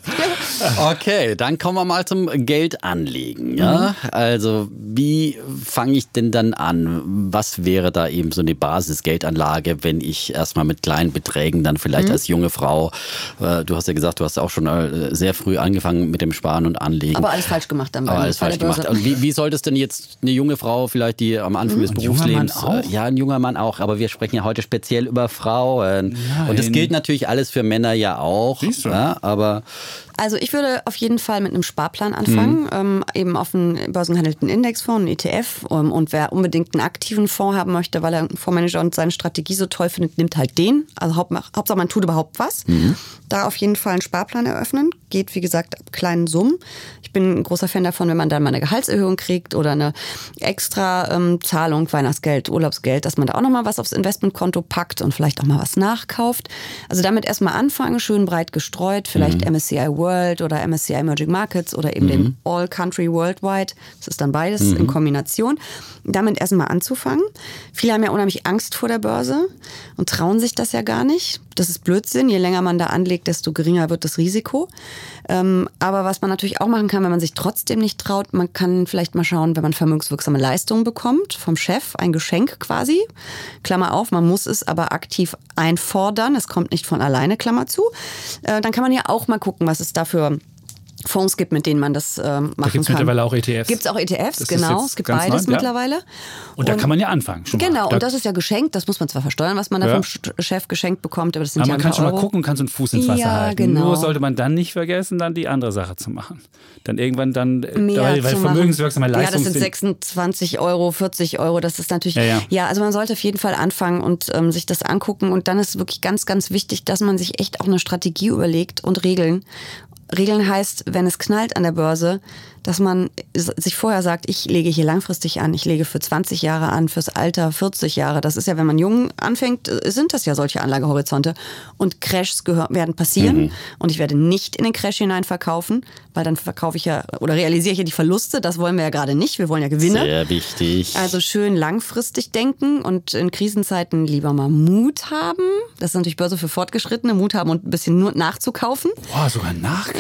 Okay, dann kommen wir mal zum Geldanlegen. Ja? Also wie fange ich denn dann an? Was wäre da eben so eine Basis-Geldanlage, wenn ich erstmal mit kleinen Beträgen dann vielleicht als junge Frau, äh, du hast ja gesagt, du hast auch schon äh, sehr früh angefangen mit dem Sparen und Anlegen. Aber alles falsch gemacht dann Aber bei, alles bei falsch der Börse. gemacht. Und wie, wie sollte es denn jetzt eine junge Frau vielleicht, die am Anfang des Ein junger Berufslebens... Mann auch? äh, Ja, ein junger Mann auch. Aber wir sprechen ja heute speziell über Frauen. Und das Nein. gilt natürlich alles für Männer ja auch. Siehst du. Ja, aber Also ich würde auf jeden Fall mit einem Sparplan anfangen, Mhm. ähm, eben auf einen börsengehandelten Indexfonds, einen E T F. Um, und wer unbedingt einen aktiven Fonds haben möchte, weil er einen Fondsmanager und seine Strategie so toll findet, nimmt halt den. Also Haupt, Hauptsache man tut überhaupt was. Mhm. Da auf jeden Fall einen Sparplan eröffnen. Geht, wie gesagt, ab kleinen Summen. Ich bin ein großer Fan davon, wenn man dann mal eine Gehaltserhöhung kriegt oder eine extra ähm, Zahlung, Weihnachtsgeld, Urlaubsgeld, dass man da auch nochmal was aufs Investmentkonto packt und vielleicht auch mal was nachkauft. Also damit erstmal anfangen, schön breit gestreut, vielleicht M S C I World oder M S C I Emerging Markets oder eben den All Country Worldwide. Das ist dann beides in Kombination. Damit erstmal anzufangen. Viele haben ja unheimlich Angst vor der Börse und trauen sich das ja gar nicht. Das ist Blödsinn. Je länger man da anlegt, desto geringer wird das Risiko. Ähm, aber was man natürlich auch machen kann, wenn man sich trotzdem nicht traut, man kann vielleicht mal schauen, wenn man vermögenswirksame Leistungen bekommt vom Chef, ein Geschenk quasi. Klammer auf, man muss es aber aktiv einfordern. Es kommt nicht von alleine, Klammer zu. Äh, dann kann man ja auch mal gucken, was es da für Fonds gibt, mit denen man das äh, machen Da gibt es kann. mittlerweile auch E T Fs. Gibt es auch E T Fs, Das ist genau. jetzt Es gibt ganz beides neu, ja. mittlerweile. Und da kann man ja anfangen. Schon Genau, mal. Da, und das ist ja geschenkt. Das muss man zwar versteuern, was man da Ja. vom Sch- Chef geschenkt bekommt, aber das sind aber ja man ein kann paar schon mal Euro. gucken und kann so einen Fuß ins Wasser Ja, halten. genau. Nur sollte man dann nicht vergessen, dann die andere Sache zu machen. Dann irgendwann dann, äh, Mehr weil, weil zu machen. vermögenswirksame Ja, das Leistungen sind sind. sechsundzwanzig Euro, vierzig Euro, das ist natürlich, Ja, ja. ja, also man sollte auf jeden Fall anfangen und ähm, sich das angucken und dann ist wirklich ganz, ganz wichtig, dass man sich echt auch eine Strategie überlegt und Regeln. Regeln heißt, wenn es knallt an der Börse, dass man sich vorher sagt, ich lege hier langfristig an, ich lege für zwanzig Jahre an, fürs Alter vierzig Jahre. Das ist ja, wenn man jung anfängt, sind das ja solche Anlagehorizonte. Und Crashs gehör, werden passieren Mhm. und ich werde nicht in den Crash hinein verkaufen, weil dann verkaufe ich ja oder realisiere ich ja die Verluste. Das wollen wir ja gerade nicht, wir wollen ja Gewinne. sehr wichtig. Also schön langfristig denken und in Krisenzeiten lieber mal Mut haben. Das ist natürlich Börse für Fortgeschrittene, Mut haben und ein bisschen nur nachzukaufen. Oh, sogar nachkaufen.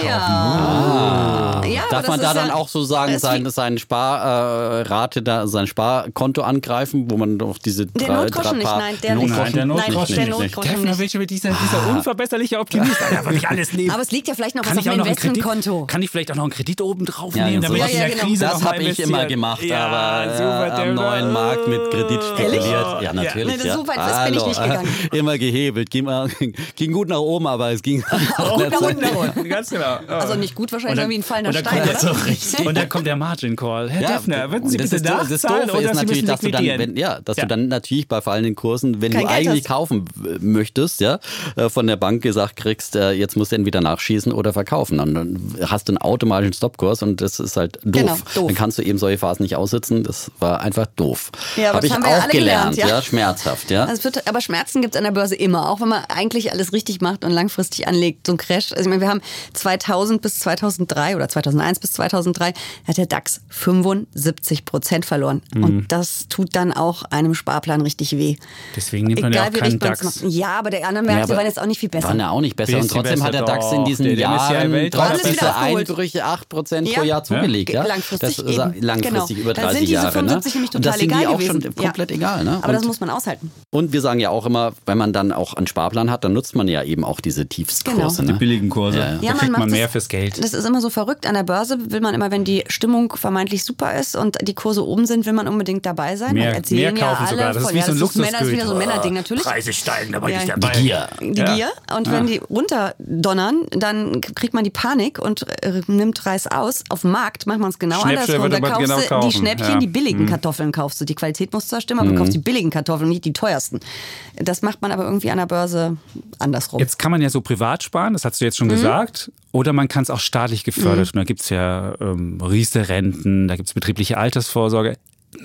Ja. ja Darf aber man das da ist dann ja, auch so sagen, das ist sein, wie- sein Sparrate, da, sein Sparkonto angreifen, wo man doch diese Der drei, Notgroschen drei nicht, paar nein, der Nein, nicht. der Nein, Notgroschen der nicht. Notgroschen Defner, nicht. welche mit dieser, dieser unverbesserliche Optimist. Da will ich alles nehmen. Aber es liegt ja vielleicht noch Kann was ich auf auch meinem noch einen Kredit, Investmentkonto. kann ich vielleicht auch noch einen Kredit oben drauf Ja, nehmen, so damit was- ich in der Ja, ja, Krise Das noch mal habe ich investieren. immer gemacht, ja, aber äh, super, am der- neuen Markt mit Kredit spekuliert. Ehrlich? Ja, natürlich. Nee, ja. so weit bin ich nicht gegangen. Immer gehebelt. Ging, mal- ging gut nach oben, aber es ging Auch nach unten, nach unten. Ganz genau. Also nicht gut wahrscheinlich, Und dann- wie ein fallender und dann Stein, kommt oder? so richtig Und dann kommt der Margin Call. Herr Ja, Deffner, würden Sie und bitte das ist, das nachzahlen Doofe oder ist Sie natürlich, müssen dass du dann, liquidieren? wenn, ja, dass Ja. du dann natürlich bei fallenden Kursen, wenn Kein du Geld eigentlich hast. kaufen äh, möchtest, ja, äh, von der Bank gesagt kriegst, äh, jetzt musst du entweder nachschießen oder verkaufen. Und dann hast du einen automatischen Stoppkurs und das ist halt doof. Genau, doof. Dann kannst du eben solche Phasen nicht aussitzen. Das war einfach doof. Ja, aber Habe das ich haben wir ja auch alle gelernt, gelernt, ja. ja, schmerzhaft, ja. Also es wird, aber Schmerzen gibt es an der Börse immer, auch wenn man eigentlich alles richtig macht und langfristig anlegt. So ein Crash, also ich meine, wir haben zweitausend bis zweitausenddrei oder zweitausendeins bis zweitausenddrei hat der DAX fünfundsiebzig Prozent verloren. Mhm. Und das tut dann auch einem Sparplan richtig weh. Deswegen nimmt man ja auch wie keinen richtig man's DAX. macht. Ja, aber die anderen Ja, Märkte aber waren jetzt auch nicht viel besser. Waren ja auch nicht besser. Und Bisschen trotzdem hat der besser, DAX in diesen doch. Der M S C I Jahren Welt war trotz alles wieder dieser aufgeholt. Einbrüche acht Prozent pro Ja. Jahr zugelegt. Ja? Langfristig das ist eben. langfristig Genau. über Dann dreißig sind diese Jahre. fünfundsiebzig Ne? nämlich Und das total sind die egal auch schon gewesen. komplett Ja. egal. Ne? Aber Und, das muss man aushalten. und wir sagen ja auch immer, wenn man dann auch einen Sparplan hat, dann nutzt man ja eben auch diese Tiefstkurse. Genau. Ne? Billigen Kurse. Ja, ja. Da Ja, man kriegt man macht mehr das- fürs Geld. Das ist immer so verrückt. An der Börse will man immer, wenn die Stimmung vermeintlich super ist und die Kurse oben sind, will man unbedingt dabei sein. Mehr- Das erzählen mehr kaufen ja alle sogar. Das ist voll. wie Ja, so ein das ist Männer, das ist wieder so ein Luxusgüter. Männerding natürlich. Preise steigen, da bin Ja, ich ja. dabei. Die Gier. Die Ja. Gier. Und wenn die runterdonnern, dann kriegt man die Panik und äh, nimmt Reis aus. Auf dem Markt macht man es genau Schnäppchen andersrum. würde Da man kaufst genau du kaufen. die Schnäppchen, Ja. die billigen Mhm. Kartoffeln kaufst du. Die Qualität muss zwar stimmen, aber du kaufst die billigen Kartoffeln, nicht die teuersten. Das macht man aber irgendwie an der Börse andersrum. Jetzt kann man ja so privat sparen, das hast du jetzt schon gesagt. Oder man kann es auch staatlich gefördert. Und da gibt es ja ähm, Riester-Renten, da gibt es betriebliche Altersvorsorge.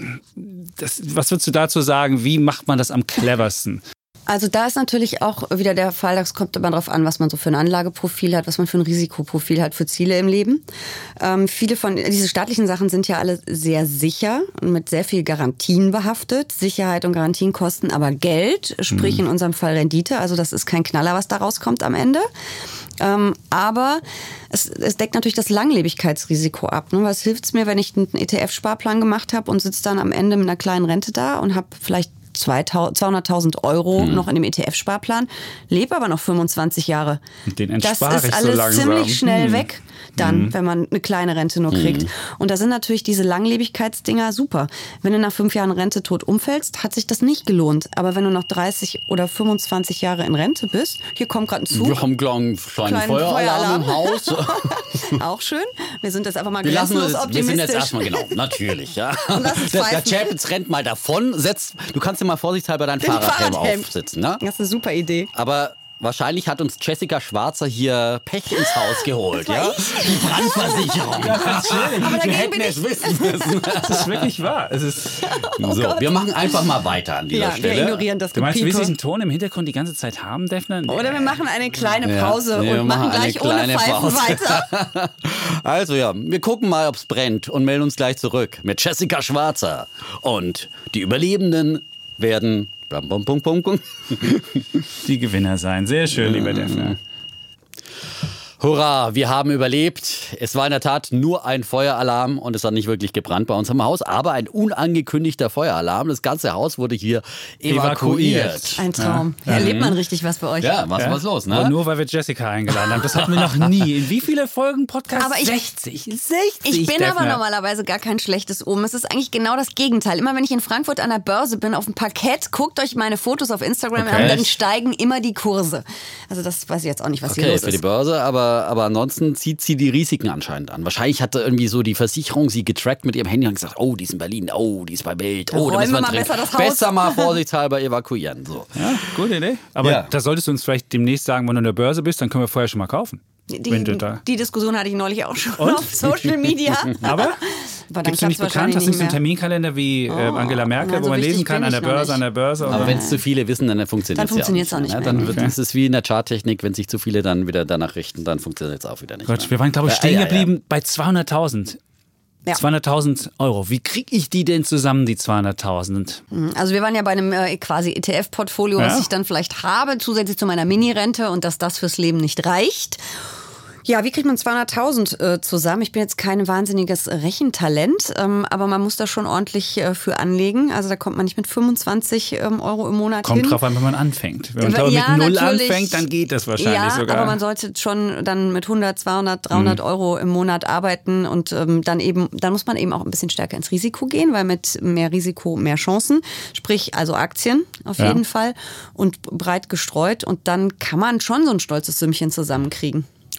Das, was würdest du dazu sagen? Wie macht man das am cleversten? Also da ist natürlich auch wieder der Fall, das kommt immer darauf an, was man so für ein Anlageprofil hat, was man für ein Risikoprofil hat für Ziele im Leben. Ähm, viele von diese staatlichen Sachen sind ja alle sehr sicher und mit sehr viel Garantien behaftet. Sicherheit und Garantien kosten aber Geld, sprich in unserem Fall Rendite. Also das ist kein Knaller, was da rauskommt am Ende. Ähm, aber es, es deckt natürlich das Langlebigkeitsrisiko ab. Ne? Was hilft's mir, wenn ich einen E T F-Sparplan gemacht habe und sitze dann am Ende mit einer kleinen Rente da und habe vielleicht zweihunderttausend Euro noch in dem E T F-Sparplan, lebe aber noch fünfundzwanzig Jahre. Den Das entspare ist ich so alles langsam. ziemlich schnell Hm. weg dann, wenn man eine kleine Rente nur kriegt. Und da sind natürlich diese Langlebigkeitsdinger super. Wenn du nach fünf Jahren Rente tot umfällst, hat sich das nicht gelohnt. Aber wenn du noch dreißig oder fünfundzwanzig Jahre in Rente bist, hier kommt gerade ein Zug. Wir haben einen kleinen Kleinen Feueralarm im Haus. Auch schön. Wir sind jetzt einfach mal Wir lassen grenzenlos uns, wir sind jetzt optimistisch. erstmal, genau, natürlich, ja. Und lass es Der, der pfeifen. Chapitz rennt mal davon, setzt, du kannst dir mal vorsichtshalber deinen Den Fahrradhelm Fahrradhelm. aufsetzen, ne? Das ist eine super Idee. Aber wahrscheinlich hat uns Jessica Schwarzer hier Pech ins Haus geholt, ja? Die Brandversicherung. Aber Wir dagegen hätten bin es ich. wissen müssen. Das ist wirklich wahr. Es ist, so, wir machen einfach mal weiter an dieser Ja, wir Stelle. ignorieren das du meinst, du willst Gepiepe. diesen Ton im Hintergrund die ganze Zeit haben, Defner? Nee. Oder wir machen eine kleine Ja, Pause nee, wir und machen machen eine gleich ohne kleine Pfeifen Pause. weiter. Also ja, wir gucken mal, ob es brennt und melden uns gleich zurück mit Jessica Schwarzer. Und die Überlebenden werden... Bum, bum, bum, bum, bum. Die Gewinner sein. Sehr schön, lieber Defner. Hurra, wir haben überlebt. Es war in der Tat nur ein Feueralarm und es hat nicht wirklich gebrannt bei uns im Haus, aber ein unangekündigter Feueralarm. Das ganze Haus wurde hier evakuiert. Evakuiert. Ein Traum. Ja. Erlebt man richtig was bei euch. Ja, was Ja? was los, Aber ne? nur, weil wir Jessica eingeladen haben. Das hatten wir noch nie. In wie viele Folgen Podcast? Aber ich- sechzig. sechzig, Ich bin Defner. aber normalerweise gar kein schlechtes Omen. Es ist eigentlich genau das Gegenteil. Immer wenn ich in Frankfurt an der Börse bin, auf dem Parkett, guckt euch meine Fotos auf Instagram Okay. an, dann steigen immer die Kurse. Also das weiß ich jetzt auch nicht, was hier Okay, los für die ist. Börse, aber, aber ansonsten zieht sie die Risiken anscheinend an. Wahrscheinlich hat irgendwie so die Versicherung sie getrackt mit ihrem Handy und gesagt, oh, die ist in Berlin, oh, die ist bei Bild, oh, da räumen müssen wir wir mal dringend- besser das Haus. besser mal vorsichtshalber evakuieren. So. Ja, gute Idee. Aber Ja. da solltest du uns vielleicht demnächst sagen, wenn du an der Börse bist, dann können wir vorher schon mal kaufen. wenn du Die, da die Diskussion hatte ich neulich auch schon Und? auf Social Media. Aber Aber dann gibst du nicht klappt's bekannt? Hast du nicht so einen mehr. Terminkalender wie äh, Angela Merkel, nein, wo so man lesen wichtig kann, bin an ich der noch Börse, nicht. an der Börse? Aber oder? wenn es zu viele wissen, dann funktioniert Dann es ja funktioniert's auch auch nicht. nicht mehr, ne? mehr. Dann wird, Okay. ist es wie in der Charttechnik, wenn sich zu viele dann wieder danach richten, dann funktioniert es auch wieder nicht Gott, mehr. wir waren, glaube ich, Ja, stehen ja, ja. geblieben bei zweihunderttausend. Ja. zweihunderttausend Euro. Wie kriege ich die denn zusammen, die zweihunderttausend? Also wir waren ja bei einem äh, quasi E T F-Portfolio, Ja. was ich dann vielleicht habe, zusätzlich zu meiner Mini-Rente und dass das fürs Leben nicht reicht. Ja, wie kriegt man zweihunderttausend äh, zusammen? Ich bin jetzt kein wahnsinniges Rechentalent, ähm, aber man muss da schon ordentlich äh, für anlegen. Also da kommt man nicht mit fünfundzwanzig ähm, Euro im Monat Kommt hin. drauf an, wenn man anfängt. Wenn man Ja, aber mit null natürlich. anfängt, dann geht das wahrscheinlich ja, sogar. aber man sollte schon dann mit hundert, zweihundert, dreihundert Euro im Monat arbeiten und ähm, dann eben, dann muss man eben auch ein bisschen stärker ins Risiko gehen, weil mit mehr Risiko mehr Chancen. Sprich, also Aktien auf Ja. jeden Fall und breit gestreut und dann kann man schon so ein stolzes Sümmchen zusammenkriegen.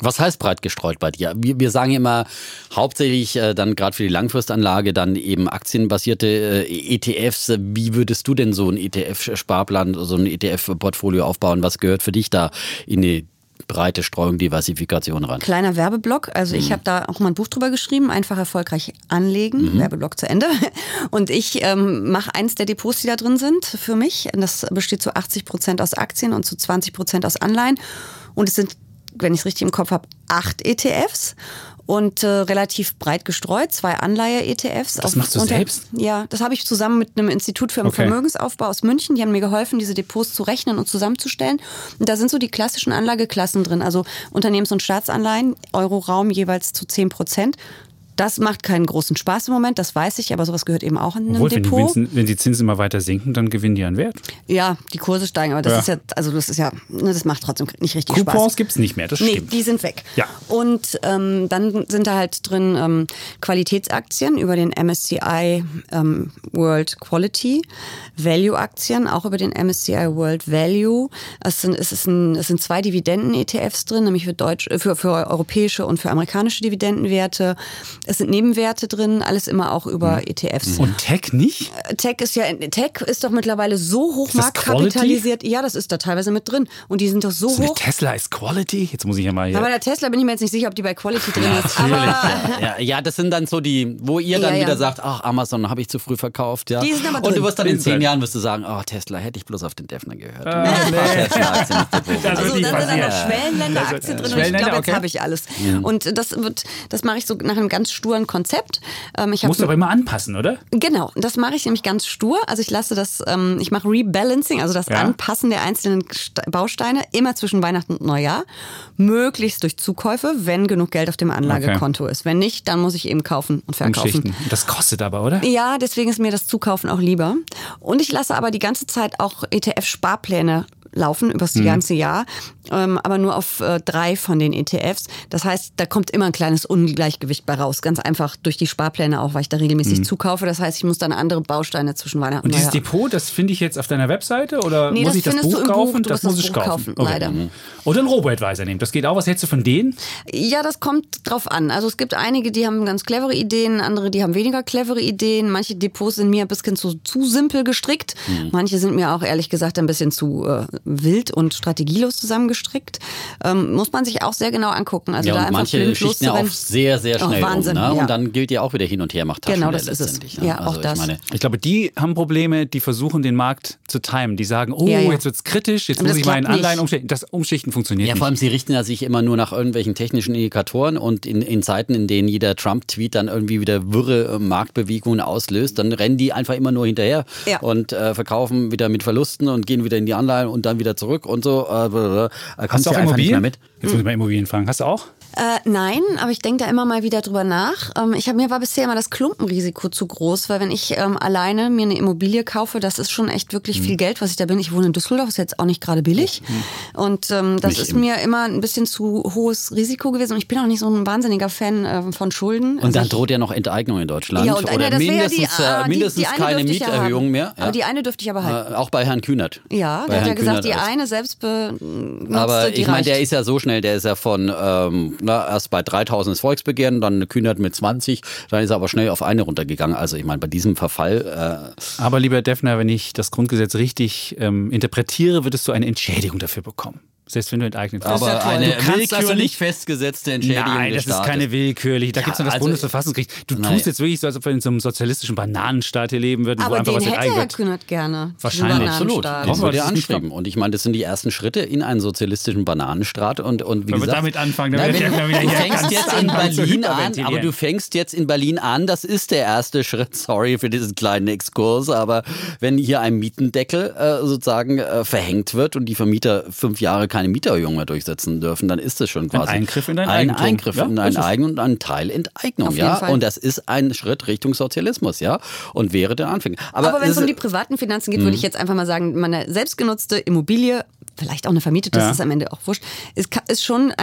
Was heißt breit gestreut bei dir? Wir, wir sagen immer hauptsächlich äh, dann gerade für die Langfristanlage dann eben aktienbasierte äh, E T Fs. Wie würdest du denn so einen E T F-Sparplan, so ein E T F-Portfolio aufbauen? Was gehört für dich da in die breite Streuung, Diversifikation ran? Kleiner Werbeblock. Also ich Mhm. habe da auch mal ein Buch drüber geschrieben, einfach erfolgreich anlegen. Mhm. Werbeblock zu Ende. Und ich ähm, mache eins der Depots, die da drin sind für mich. Das besteht zu achtzig Prozent aus Aktien und zu zwanzig Prozent aus Anleihen. Und es sind, wenn ich es richtig im Kopf habe, acht E T Fs und äh, relativ breit gestreut, zwei Anleihe-E T Fs. Das machst du unter, selbst? Ja, das habe ich zusammen mit einem Institut für Okay. Vermögensaufbau aus München. Die haben mir geholfen, diese Depots zu rechnen und zusammenzustellen. Und da sind so die klassischen Anlageklassen drin, also Unternehmens- und Staatsanleihen, Euroraum jeweils zu zehn Prozent. Das macht keinen großen Spaß im Moment, das weiß ich, aber sowas gehört eben auch in einem Obwohl, wenn die, Depot. Zinsen, wenn die Zinsen immer weiter sinken, dann gewinnen die an Wert. Ja, die Kurse steigen, aber das Ja. ist ja, also das ist ja, ne, das macht trotzdem nicht richtig Spaß. Coupons gibt es nicht mehr, das Nee, stimmt. die sind weg. Ja. Und ähm, dann sind da halt drin ähm, Qualitätsaktien über den M S C I ähm, World Quality, Value-Aktien auch über den M S C I World Value. Es sind, es ist ein, es sind zwei Dividenden-E T Fs drin, nämlich für, Deutsch, für, für europäische und für amerikanische Dividendenwerte. Es sind Nebenwerte drin, alles immer auch über E T Fs. Und Tech nicht? Tech ist ja, Tech ist doch mittlerweile so hoch Ist das marktkapitalisiert. Ja, das ist da teilweise mit drin. Und die sind doch so So eine hoch. Tesla ist Quality? Jetzt muss ich ja mal hier... Aber bei der Tesla bin ich mir jetzt nicht sicher, ob die bei Quality drin ist. Natürlich, Aber ja. Ja, ja, das sind dann so die, wo ihr dann Ja, ja. wieder sagt, ach, Amazon habe ich zu früh verkauft. Ja. Die sind aber Und du drin. wirst dann in Drin zehn sein. Jahren wirst du sagen, oh, Tesla, hätte ich bloß auf den Defner gehört. Ah, nee. Tesla-Aktien ins Depot. Das also, wird dann nicht sind da noch passieren. Schwellenländeraktien drin und ich Schwellenländer, glaube, jetzt okay. habe ich alles. Und das wird, das mache ich so nach einem ganz sturen Konzept. Ähm, ich hab Musst du aber immer anpassen, oder? Genau, das mache ich nämlich ganz stur. Also ich lasse das, ähm, ich mache Rebalancing, also das Ja. Anpassen der einzelnen Ste- Bausteine immer zwischen Weihnachten und Neujahr. Möglichst durch Zukäufe, wenn genug Geld auf dem Anlagekonto ist. Wenn nicht, dann muss ich eben kaufen und verkaufen. Umschichten. Das kostet aber, oder? Ja, deswegen ist mir das Zukaufen auch lieber. Und ich lasse aber die ganze Zeit auch E T F-Sparpläne laufen übers Mhm. ganze Jahr, ähm, aber nur auf äh, drei von den E T Fs. Das heißt, da kommt immer ein kleines Ungleichgewicht bei raus. Ganz einfach durch die Sparpläne auch, weil ich da regelmäßig Mhm. zukaufe. Das heißt, ich muss dann andere Bausteine zwischen Weihnachten Und und dieses Neujahr. Depot, das finde ich jetzt auf deiner Webseite? Oder Nee, muss das ich das findest Buch du im Buch. kaufen? Du Das musst muss das ich Buch kaufen. kaufen, leider. Oder ein Robo-Advisor nehmen. Das geht auch. Was hältst du von denen? Ja, das kommt drauf an. Also es gibt einige, die haben ganz clevere Ideen, andere, die haben weniger clevere Ideen. Manche Depots sind mir ein bisschen zu, zu simpel gestrickt. Mhm. Manche sind mir auch ehrlich gesagt ein bisschen zu äh, wild und strategielos zusammengestrickt. Ähm, muss man sich auch sehr genau angucken. Also Ja, da und einfach manche blind schichten ja auch loszurennen. sehr, sehr Oh, schnell Wahnsinn, um. Ne? ja. Und dann gilt ja auch wieder hin und her, macht Genau, Taschengeld das ist es. letztendlich. Ne? Ja, auch also, das. Ich meine, Ich glaube, die haben Probleme, die versuchen, den Markt zu timen. Die sagen, oh, Ja, ja. jetzt wird's kritisch, jetzt Aber muss das ich mal in klappt Anleihen nicht. umschichten. Das Umschichten funktioniert ja, nicht. vor allem, sie richten ja sich immer nur nach irgendwelchen technischen Indikatoren und in, in Zeiten, in denen jeder Trump-Tweet dann irgendwie wieder wirre äh, Marktbewegungen auslöst, dann rennen die einfach immer nur hinterher Ja. und äh, verkaufen wieder mit Verlusten und gehen wieder in die Anleihen und dann wieder zurück und so. Äh, äh, Hast kommst du auch einfach nicht mehr Immobilien? mit. Jetzt muss ich mal Immobilien fragen. Hast du auch? Äh, nein, aber ich denke da immer mal wieder drüber nach. Ähm, ich hab, mir war bisher immer das Klumpenrisiko zu groß, weil wenn ich ähm, alleine mir eine Immobilie kaufe, das ist schon echt wirklich Mhm. viel Geld, was ich da bin. Ich wohne in Düsseldorf, ist jetzt auch nicht gerade billig. Und ähm, das Nicht ist eben. mir immer ein bisschen zu hohes Risiko gewesen. Und ich bin auch nicht so ein wahnsinniger Fan äh, von Schulden. Und Also dann ich- droht ja noch Enteignung in Deutschland ja, und oder eine, das wäre ja mindestens, die, ah, äh, die, mindestens die eine keine dürfte ich ja Mieterhöhung haben. mehr. Ja? Aber die eine dürfte ich aber halten. Äh, auch bei Herrn Kühnert. Ja, Bei der hat ja Herrn gesagt, die Kühnert. eine selbstbenutzte, Aber die ich meine, reicht. der ist ja so schnell, der ist ja von ähm, na, erst bei dreitausend das Volksbegehren, dann eine Kühnert mit zwanzig, dann ist er aber schnell auf eine runtergegangen. Also ich meine, bei diesem Verfall... Äh, Aber lieber Defner, wenn ich das Grundgesetz richtig ähm, interpretiere, würdest du eine Entschädigung dafür bekommen. Selbst wenn du enteignet wirst. aber ja toll. eine Du kannst willkürlich also nicht- festgesetzte Entschädigung Nein, des das ist Staates. keine willkürlich. Da Ja, gibt es noch das also- Bundesverfassungsgericht. Du Nein. tust jetzt wirklich so, als ob wir in so einem sozialistischen Bananenstaat hier leben würden, wo aber einfach den was hätte enteignet Herr wird. Kühnert gerne. Wahrscheinlich. diesen Absolut, Bananenstaat. den Hoffen wir, würde er dass es nicht anstreben. Und ich meine, das sind die ersten Schritte in einen sozialistischen Bananenstaat. Und, und wie Wenn wir gesagt, damit anfangen, dann Nein, wird wenn, ja wieder du hier fängst ganz jetzt in anfangen zu Berlin an, hyperventilieren. aber du fängst jetzt in Berlin an, das ist der erste Schritt, sorry für diesen kleinen Exkurs, aber wenn hier ein Mietendeckel äh, sozusagen äh, verhängt wird und die Vermieter fünf Jahre keine Mieterhöhung mehr durchsetzen dürfen, dann ist das schon quasi Eingriff in dein ein Eigentum. Eingriff Ja, in das dein ist- Eigen und ein Teil Enteignung, Auf jeden ja. Fall. Und das ist ein Schritt Richtung Sozialismus, ja. Und wäre der Anfang. Aber wenn es das- um die privaten Finanzen geht, würde ich jetzt einfach mal sagen, meine selbstgenutzte Immobilie, vielleicht auch eine vermietete, Ja. das ist am Ende auch wurscht, ist, ist schon ein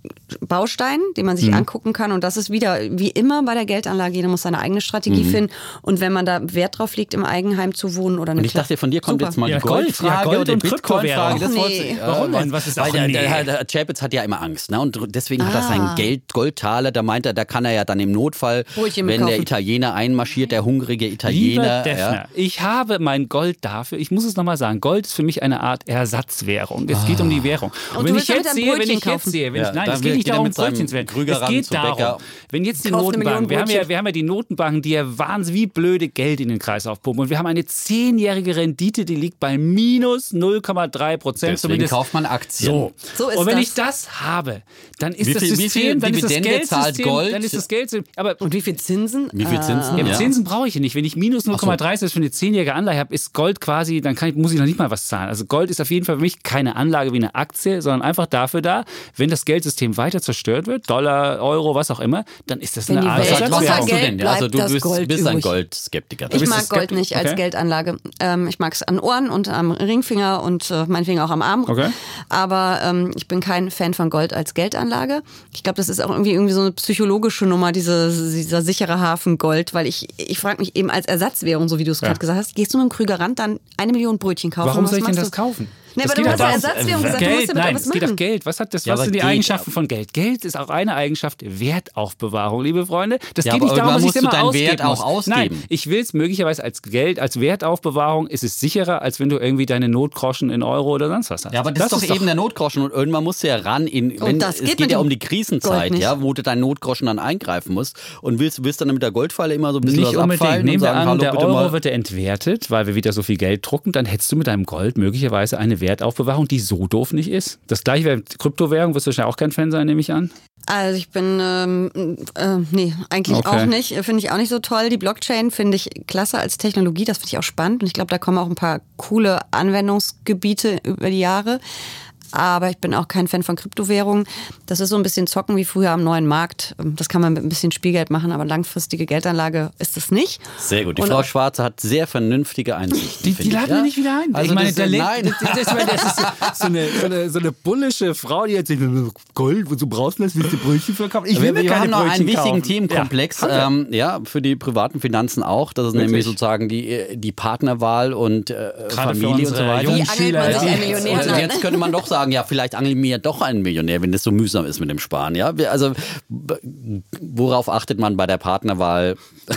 Baustein, den man sich mhm. angucken kann. Und das ist wieder, wie immer bei der Geldanlage, jeder muss seine eigene Strategie mhm. finden. Und wenn man da Wert drauf legt, im Eigenheim zu wohnen oder eine Und ich dachte, von dir kommt Super. jetzt mal ja, die Goldfrage ja, Gold oder die und Bitcoin-Frage. Das Nee. nee. Warum denn? Was ist Weil auch der, nee. der, der Chapitz hat ja immer Angst. Ne? Und deswegen hat er Ah. sein Geld, Goldtaler, da meint er, da kann er ja dann im Notfall, Brötchen wenn der mitkaufen. Italiener einmarschiert, der hungrige Lieber Italiener. Defner, Ja. ich habe mein Gold dafür, ich muss es nochmal sagen, Gold ist für mich eine Art Ersatzwährung. Es geht um die Währung. Und, Und wenn du ich willst jetzt damit sehe, ein wenn ich Brötchen jetzt kaufen. sehe, wenn Ja, ich, nein, dann es geht nicht geht er darum, mit seinem Brötchen zu werden. Krüger Es ran geht zum darum, Bäcker. wenn jetzt die Kauft eine Notenbanken, Million wir haben, ja, Brötchen. wir haben ja die Notenbanken, die ja wahnsinnig wie blöde Geld in den Kreis aufpumpen. Und wir haben eine zehnjährige Rendite, die liegt bei minus null Komma drei Prozent. Deswegen zumindest. kauft man Aktien. So. So ist und wenn das. ich das habe, dann ist Wie das viel- wie System, viel dann ist das Dividende zahlt Geldsystem, Gold? dann ist das Geld. Aber Und wie viel Zinsen? Wie viel Zinsen? ja, Ja. Zinsen brauche ich ja nicht. Wenn ich minus null Komma drei für eine zehnjährige Anleihe habe, ist Gold quasi, dann kann ich, muss ich noch nicht mal was zahlen. Also Gold ist auf jeden Fall für mich keine Anlage wie eine Aktie, sondern einfach dafür da, wenn das Geldsystem weiter zerstört wird, Dollar, Euro, was auch immer, dann ist das Wenn eine die Art Welt Was, was außer sagst du Geld denn? Ja, also bleibt du das bist, Gold bist ein übrig. Goldskeptiker. Ich bist mag du Gold skeptisch? nicht als Okay. Geldanlage. Ähm, ich mag es an Ohren und am Ringfinger und äh, meinetwegen auch am Arm. Okay. Aber ähm, ich bin kein Fan von Gold als Geldanlage. Ich glaube, das ist auch irgendwie, irgendwie so eine psychologische Nummer, diese, dieser sichere Hafen Gold. Weil ich, ich frage mich eben als Ersatzwährung, so wie du es Ja. gerade gesagt hast, gehst du mit dem Krügerrand dann eine Million Brötchen kaufen? Warum Was soll ich denn machst das du? kaufen? Nee, Das aber du geht hast doch ja aus- Ersatzwährung gesagt, du Geld, musst damit nein, was es geht machen. auf Geld. Was, hat das, Ja, was aber sind die geht- Eigenschaften von Geld? Geld ist auch eine Eigenschaft Wertaufbewahrung, liebe Freunde. Das Ja, geht aber nicht darum, irgendwann dass ich musst es du immer deinen ausgeben Wert auch muss. ausgeben. Nein, ich will es möglicherweise als Geld, als Wertaufbewahrung ist es sicherer, als wenn du irgendwie deine Notgroschen in Euro oder sonst was hast. Ja, aber das, ist doch eben der Notgroschen und irgendwann musst du ja ran in, wenn, das es geht geht mit ja dem um die Gold Krisenzeit, nicht. ja, wo du deinen Notgroschen dann eingreifen musst und willst, willst dann mit der Goldfalle immer so ein bisschen Nicht was unbedingt. abfallen Nehmen und wir sagen, an, hallo, der bitte Euro mal. wird ja entwertet, weil wir wieder so viel Geld drucken, dann hättest du mit deinem Gold möglicherweise eine Wertaufbewahrung, die so doof nicht ist. Das gleiche wäre mit Kryptowährung, wirst du wahrscheinlich auch kein Fan sein, nehme ich an. Also ich bin, ähm, äh, nee, eigentlich Okay. auch nicht. Finde ich auch nicht so toll. Die Blockchain finde ich klasse als Technologie, das finde ich auch spannend. Und ich glaube, da kommen auch ein paar coole Anwendungsgebiete über die Jahre. Aber ich bin auch kein Fan von Kryptowährungen. Das ist so ein bisschen Zocken wie früher am neuen Markt. Das kann man mit ein bisschen Spielgeld machen, aber langfristige Geldanlage ist es nicht. Sehr gut. Die Und Frau auch- Schwarze hat sehr vernünftige Einsichten. Die, finde die ich, laden ja? wir nicht wieder ein. Also ich meine, das, da le- nein. Das, das, das, das ist so, so, eine, so, eine, so eine bullische Frau, die erzählt, Gold, wozu brauchst du das? Willst du Brötchen verkaufen? Ich will wir mir wir keine haben noch einen Brötchen wichtigen kaufen. Themenkomplex, Ja, ja, ähm, ja, für die privaten Finanzen auch. Das ist Wirklich? nämlich sozusagen die, die Partnerwahl und äh, Gerade für Familie und unsere so weiter. jungen Wie angelt man Schüler, sich ja. ein Millionär Und an? jetzt könnte man doch sagen, ja, vielleicht angeln wir ja doch einen Millionär, wenn das so mühsam ist mit dem Sparen. Ja, Wir- also b- worauf achtet man bei der Partnerwahl?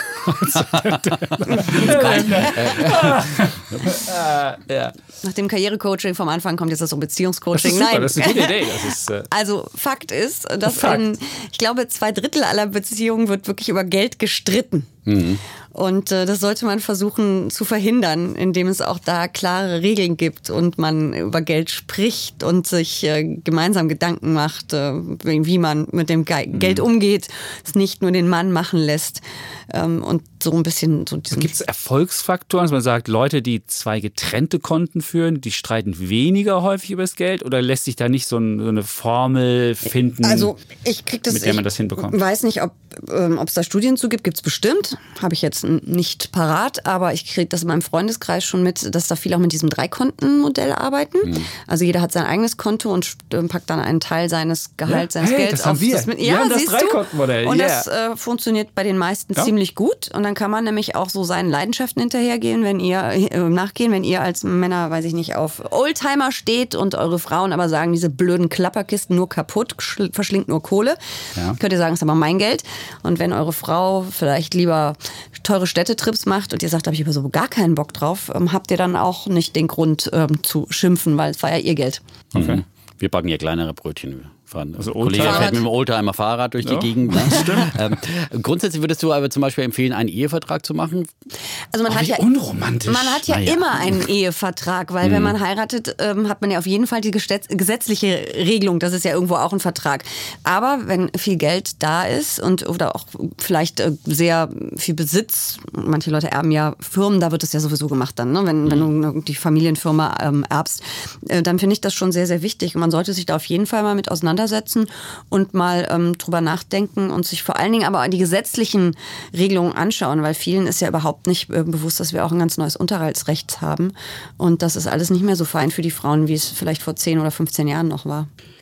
ja. Nach dem Karrierecoaching vom Anfang kommt jetzt das so Das ist Beziehungscoaching. super, Nein. das ist eine gute Idee. Das ist, äh, Also Fakt ist, dass Fakt. in, ich glaube, zwei Drittel aller Beziehungen wird wirklich über Geld gestritten. Und äh, das sollte man versuchen zu verhindern, indem es auch da klare Regeln gibt und man über Geld spricht und sich äh, gemeinsam Gedanken macht, äh, wie wie man mit dem Ge Geld umgeht, es nicht nur den Mann machen lässt ähm, und so ein bisschen so diesen Gibt es Erfolgsfaktoren, dass man sagt, Leute, die zwei getrennte Konten führen, die streiten weniger häufig über das Geld oder lässt sich da nicht so, ein, so eine Formel finden, Also ich krieg das, mit der man ich das hinbekommt? weiß nicht, ob ähm, ob es da Studien zu gibt, gibt es bestimmt. Habe ich jetzt n- nicht parat, aber ich kriege das in meinem Freundeskreis schon mit, dass da viele auch mit diesem Dreikonten-Modell arbeiten. Mhm. Also jeder hat sein eigenes Konto und st- äh, packt dann einen Teil seines Gehalts, Ja, seines hey, Geldes das haben wir. mit. Wir Ja, haben das siehst du? Dreikontenmodell, Und yeah. das äh, funktioniert bei den meisten Ja. ziemlich gut. Und dann kann man nämlich auch so seinen Leidenschaften hinterhergehen, wenn ihr äh, nachgehen, wenn ihr als Männer, weiß ich nicht, auf Oldtimer steht und eure Frauen aber sagen, diese blöden Klapperkisten nur kaputt, schl- verschlingt nur Kohle. Ja. Könnt ihr sagen, ist aber mein Geld. Und wenn eure Frau vielleicht lieber teure Städtetrips macht und ihr sagt, habe ich aber so gar keinen Bock drauf, ähm, habt ihr dann auch nicht den Grund ähm, zu schimpfen, weil es war ja ihr Geld. Okay. Mhm. Wir backen hier kleinere Brötchen. Fahren. Also Also Kollege Oldtimer. fährt mit dem Oldtimer Fahrrad durch Ja. die Gegend. Ne? Ähm, grundsätzlich würdest du aber zum Beispiel empfehlen, einen Ehevertrag zu machen? Also man Oh, hat wie ja unromantisch. Man hat ja, Na ja. immer einen Ehevertrag, weil wenn man heiratet, ähm, hat man ja auf jeden Fall die gestetz- gesetzliche Regelung. Das ist ja irgendwo auch ein Vertrag. Aber wenn viel Geld da ist und oder auch vielleicht äh, sehr viel Besitz, manche Leute erben ja Firmen, da wird das ja sowieso gemacht dann, ne? wenn, wenn du die Familienfirma ähm, erbst, äh, dann finde ich das schon sehr, sehr wichtig. Und man sollte sich da auf jeden Fall mal mit auseinandersetzen und mal ähm, drüber nachdenken und sich vor allen Dingen aber die gesetzlichen Regelungen anschauen, weil vielen ist ja überhaupt nicht äh, bewusst, dass wir auch ein ganz neues Unterhaltsrecht haben. Und das ist alles nicht mehr so fein für die Frauen, wie es vielleicht vor zehn oder fünfzehn Jahren noch war.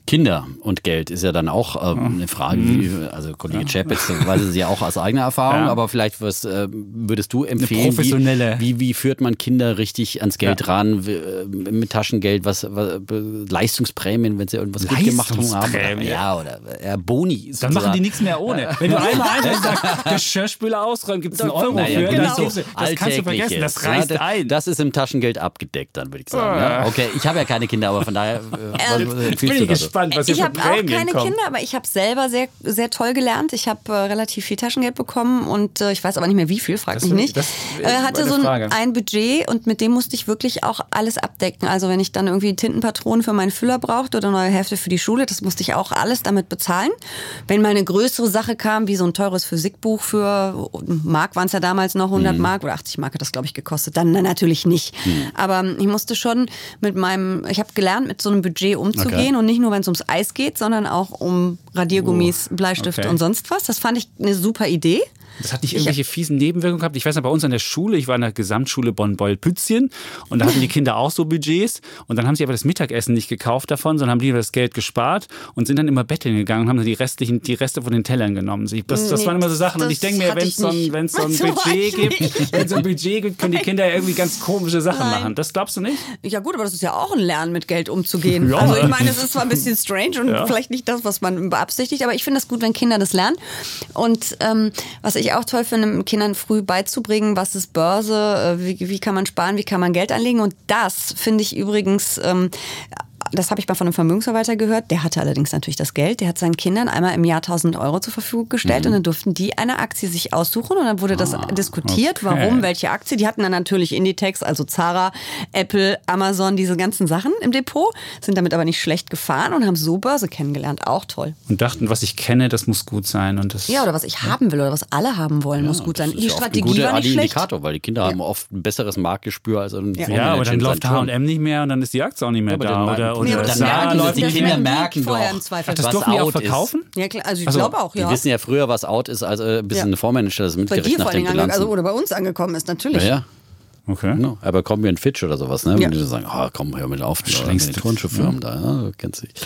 Kinder und Geld ist ja dann auch ähm, eine Frage, wie, also Kollege Chapitz weiß es ja auch aus eigener Erfahrung, Ja. aber vielleicht was äh, würdest du empfehlen, professionelle- wie, wie, wie führt man Kinder richtig ans Geld Ja. ran, wie, äh, mit Taschengeld, was, was Leistungsprämien, wenn sie irgendwas gut gemacht haben, oder, Leistungsprämien. ja, oder äh, Boni. Dann machen die nichts mehr ohne. Wenn du einmal einfach sagst, Geschirrspüler ausräumen, gibt es einen Euro Naja, für. genau. Das, gibst du- das kannst du vergessen, das reißt ja, ein. Das ist im Taschengeld abgedeckt, dann würde ich sagen. Ah. Ja? Okay, ich habe ja keine Kinder, aber von daher äh, was Jetzt empfiehlst bin du ich da so? gespannt, was hier Ich für habe auch Prämien keine kommen. Kinder, aber ich habe selber sehr, sehr toll gelernt. Ich habe äh, relativ viel Taschengeld bekommen und äh, ich weiß aber nicht mehr wie viel, frag Das mich ist- nicht. das ist äh, hatte meine so ein, Frage. ein Budget und mit dem musste ich wirklich auch alles abdecken. Also wenn ich dann irgendwie Tintenpatronen für meinen Füller brauchte oder neue Hefte für die Schule, das musste ich auch alles damit bezahlen. Wenn mal eine größere Sache kam, wie so ein teures Physikbuch für Mark waren es ja damals noch hundert Mark oder achtzig Mark hat das glaube ich gekostet, dann natürlich nicht. Aber ich musste schon mit meinem, ich habe gelernt, mit so einem Budget umzugehen Okay. und nicht nur, wenn es ums Eis geht, sondern auch um Radiergummis, Bleistift okay. und sonst was. Das fand ich eine super Idee. Das hat nicht irgendwelche fiesen Nebenwirkungen gehabt. Ich weiß noch, bei uns an der Schule, ich war in der Gesamtschule Bonn-Beul-Pützchen und da hatten die Kinder auch so Budgets und dann haben sie aber das Mittagessen nicht gekauft davon, sondern haben lieber das Geld gespart und sind dann immer betteln gegangen und haben dann die restlichen, die Reste von den Tellern genommen. Das, das Nee, waren immer so Sachen und das ich denke mir, hatte wenn ich es so ein, nicht. wenn's so ein So Budget eigentlich gibt, wenn es so ein Budget gibt, können die Kinder ja irgendwie ganz komische Sachen Nein. machen. Das glaubst du nicht? Ja gut, aber das ist ja auch ein Lernen, mit Geld umzugehen. Ja. Also ich meine, es ist zwar ein bisschen strange und Ja. vielleicht nicht das, was man beabsichtigt, aber ich finde es gut, wenn Kinder das lernen. Und ähm, was ich auch toll finde, Kindern früh beizubringen, was ist Börse, äh, wie, wie kann man sparen, wie kann man Geld anlegen. Und das finde ich übrigens... Ähm, das habe ich mal von einem Vermögensverwalter gehört, der hatte allerdings natürlich das Geld, der hat seinen Kindern einmal im Jahr tausend Euro zur Verfügung gestellt und dann durften die eine Aktie sich aussuchen und dann wurde das diskutiert, okay. warum, welche Aktie. Die hatten dann natürlich Inditex, also Zara, Apple, Amazon, diese ganzen Sachen im Depot, sind damit aber nicht schlecht gefahren und haben so Börse kennengelernt, auch toll. Und dachten, was ich kenne, das muss gut sein. Und das Ja, oder was ich haben will oder was alle haben wollen, muss gut sein. Das ist Die ja oft ein Strategie guter war nicht schlecht. Indikator, weil die Kinder haben oft ein besseres Marktgespür als ein Ja. Ja, aber dann läuft H und M. M nicht mehr und dann ist die Aktie auch nicht mehr aber da. dann- Oder, oder Nee, aber das dann merken Zara die, läuft die das Kinder merken die merken vorher doch, im Zweifel. Das was durften die auch out ist. verkaufen? Ja, klar, also ich Also, glaube auch, ja. Die wissen ja früher, was out ist, als äh, bis Ja. ein Vormanager das Bei mitgerechnet dir vor nach allen den Dingen, ange- Bilanzen. also, oder bei uns angekommen ist, natürlich. ja, ja. Okay. No, aber kommen wir in Fitch oder sowas, ne? Ja. Wenn die so sagen, oh, komm, hör mit auf, oder Längst- mit den Turnschuhfirmen da, ja, kennst du dich.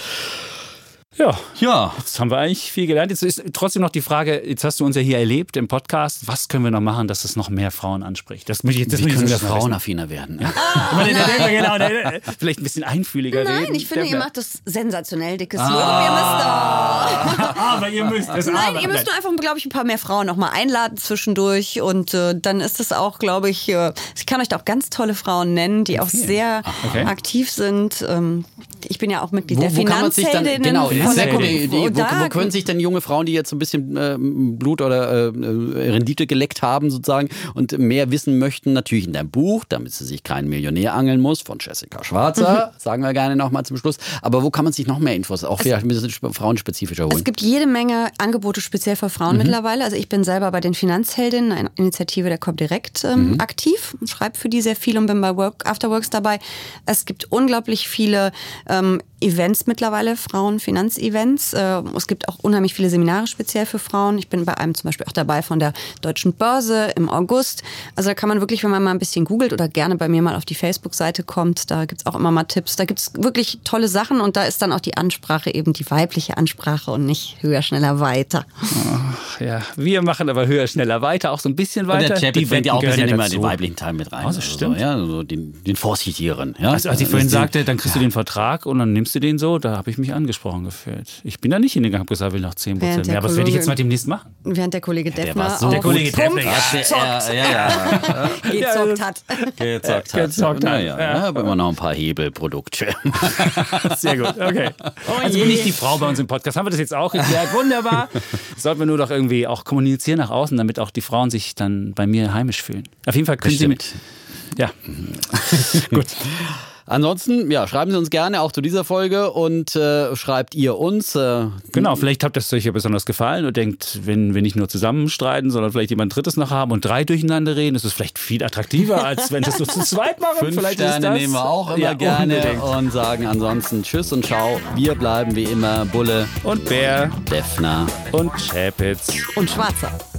Ja. Ja. Jetzt haben wir eigentlich viel gelernt. Jetzt ist trotzdem noch die Frage, jetzt hast du uns ja hier erlebt im Podcast, was können wir noch machen, dass es noch mehr Frauen anspricht? Das möchte ich jetzt das Wie möchte ich können wir jetzt mal wissen. frauenaffiner werden? Ja? Aber der- der- der- genau, der- Vielleicht ein bisschen einfühliger Nein, reden. ich finde, Der- ihr macht das sensationell dickes Lob. Ihr müsst doch. Aber ihr müsst es Nein, aber. ihr müsst nur einfach, glaube ich, ein paar mehr Frauen noch mal einladen zwischendurch und äh, dann ist es auch, glaube ich, äh, ich kann euch da auch ganz tolle Frauen nennen, die auch sehr okay. aktiv sind. Ähm, ich bin ja auch Mitglied der Wo, wo kann man sich dann, Finanzheldinnen genau, von das ist der eine gute Kom- Idee. Wo, da- wo können sich denn junge Frauen, die jetzt so ein bisschen äh, Blut oder äh, Rendite geleckt haben sozusagen und mehr wissen möchten, natürlich in deinem Buch, damit sie sich keinen Millionär angeln muss, von Jessica Schwarzer, sagen wir gerne nochmal zum Schluss. Aber wo kann man sich noch mehr Infos, auch vielleicht ein bisschen sp- frauenspezifischer holen? Es gibt jede Menge Angebote speziell für Frauen mittlerweile. Also ich bin selber bei den Finanzheldinnen, eine Initiative der Comdirect, ähm, aktiv und schreibe für die sehr viel und bin bei Work, Afterworks dabei. Es gibt unglaublich viele ähm, Events mittlerweile, Frauen-Finanzevents. Äh, es gibt auch unheimlich viele Seminare speziell für Frauen. Ich bin bei einem zum Beispiel auch dabei von der Deutschen Börse im August. Also da kann man wirklich, wenn man mal ein bisschen googelt oder gerne bei mir mal auf die Facebook-Seite kommt, da gibt's auch immer mal Tipps. Da gibt's wirklich tolle Sachen und da ist dann auch die Ansprache eben die weibliche Ansprache und nicht höher, schneller, weiter. Ach, ja, wir machen aber höher, schneller, weiter, auch so ein bisschen Und weiter. der Chapitz bringt ja auch ein gehören bisschen immer dazu. den weiblichen Teil mit rein. Oh, das Also stimmt. So, ja, so den, den vorsichtigeren. Ja? Also als ich Das vorhin ist die- sagte, dann kriegst du den Vertrag und dann nimmst du den so, da habe ich mich angesprochen gefühlt. Ich bin da nicht hingegangen, habe gesagt, will noch zehn Prozent Während der mehr. Aber das werde ich jetzt Kollege- mal demnächst machen. Während der Kollege der Deffner war so auf Der Kollege Pump Deffner, ja, zockt, Ja, ja, ja. gezockt hat. Gezockt hat. Gezockt hat. Naja, Ja. ja, aber immer noch ein paar Hebelprodukte. Sehr gut, okay. Also bin ich die Frau bei uns im Podcast. Haben wir das jetzt auch geklärt? Wunderbar. Sollten wir nur doch irgendwie auch kommunizieren nach außen, damit auch die Frauen sich dann bei mir heimisch fühlen. Auf jeden Fall können Sie mit. Ja. Gut. Ansonsten, ja, schreiben Sie uns gerne auch zu dieser Folge und äh, schreibt ihr uns. Äh, Genau, vielleicht habt ihr es euch ja besonders gefallen und denkt, wenn wir nicht nur zusammen streiten, sondern vielleicht jemand Drittes noch haben und drei durcheinander reden, ist es vielleicht viel attraktiver, als wenn das so zu zweit machen. Fünf vielleicht Sterne ist das, nehmen wir auch immer ja, gerne unbedingt. und sagen ansonsten Tschüss und Ciao. Wir bleiben wie immer Bulle, Und Bär Deffner. und Chapitz. Und Schwarzer.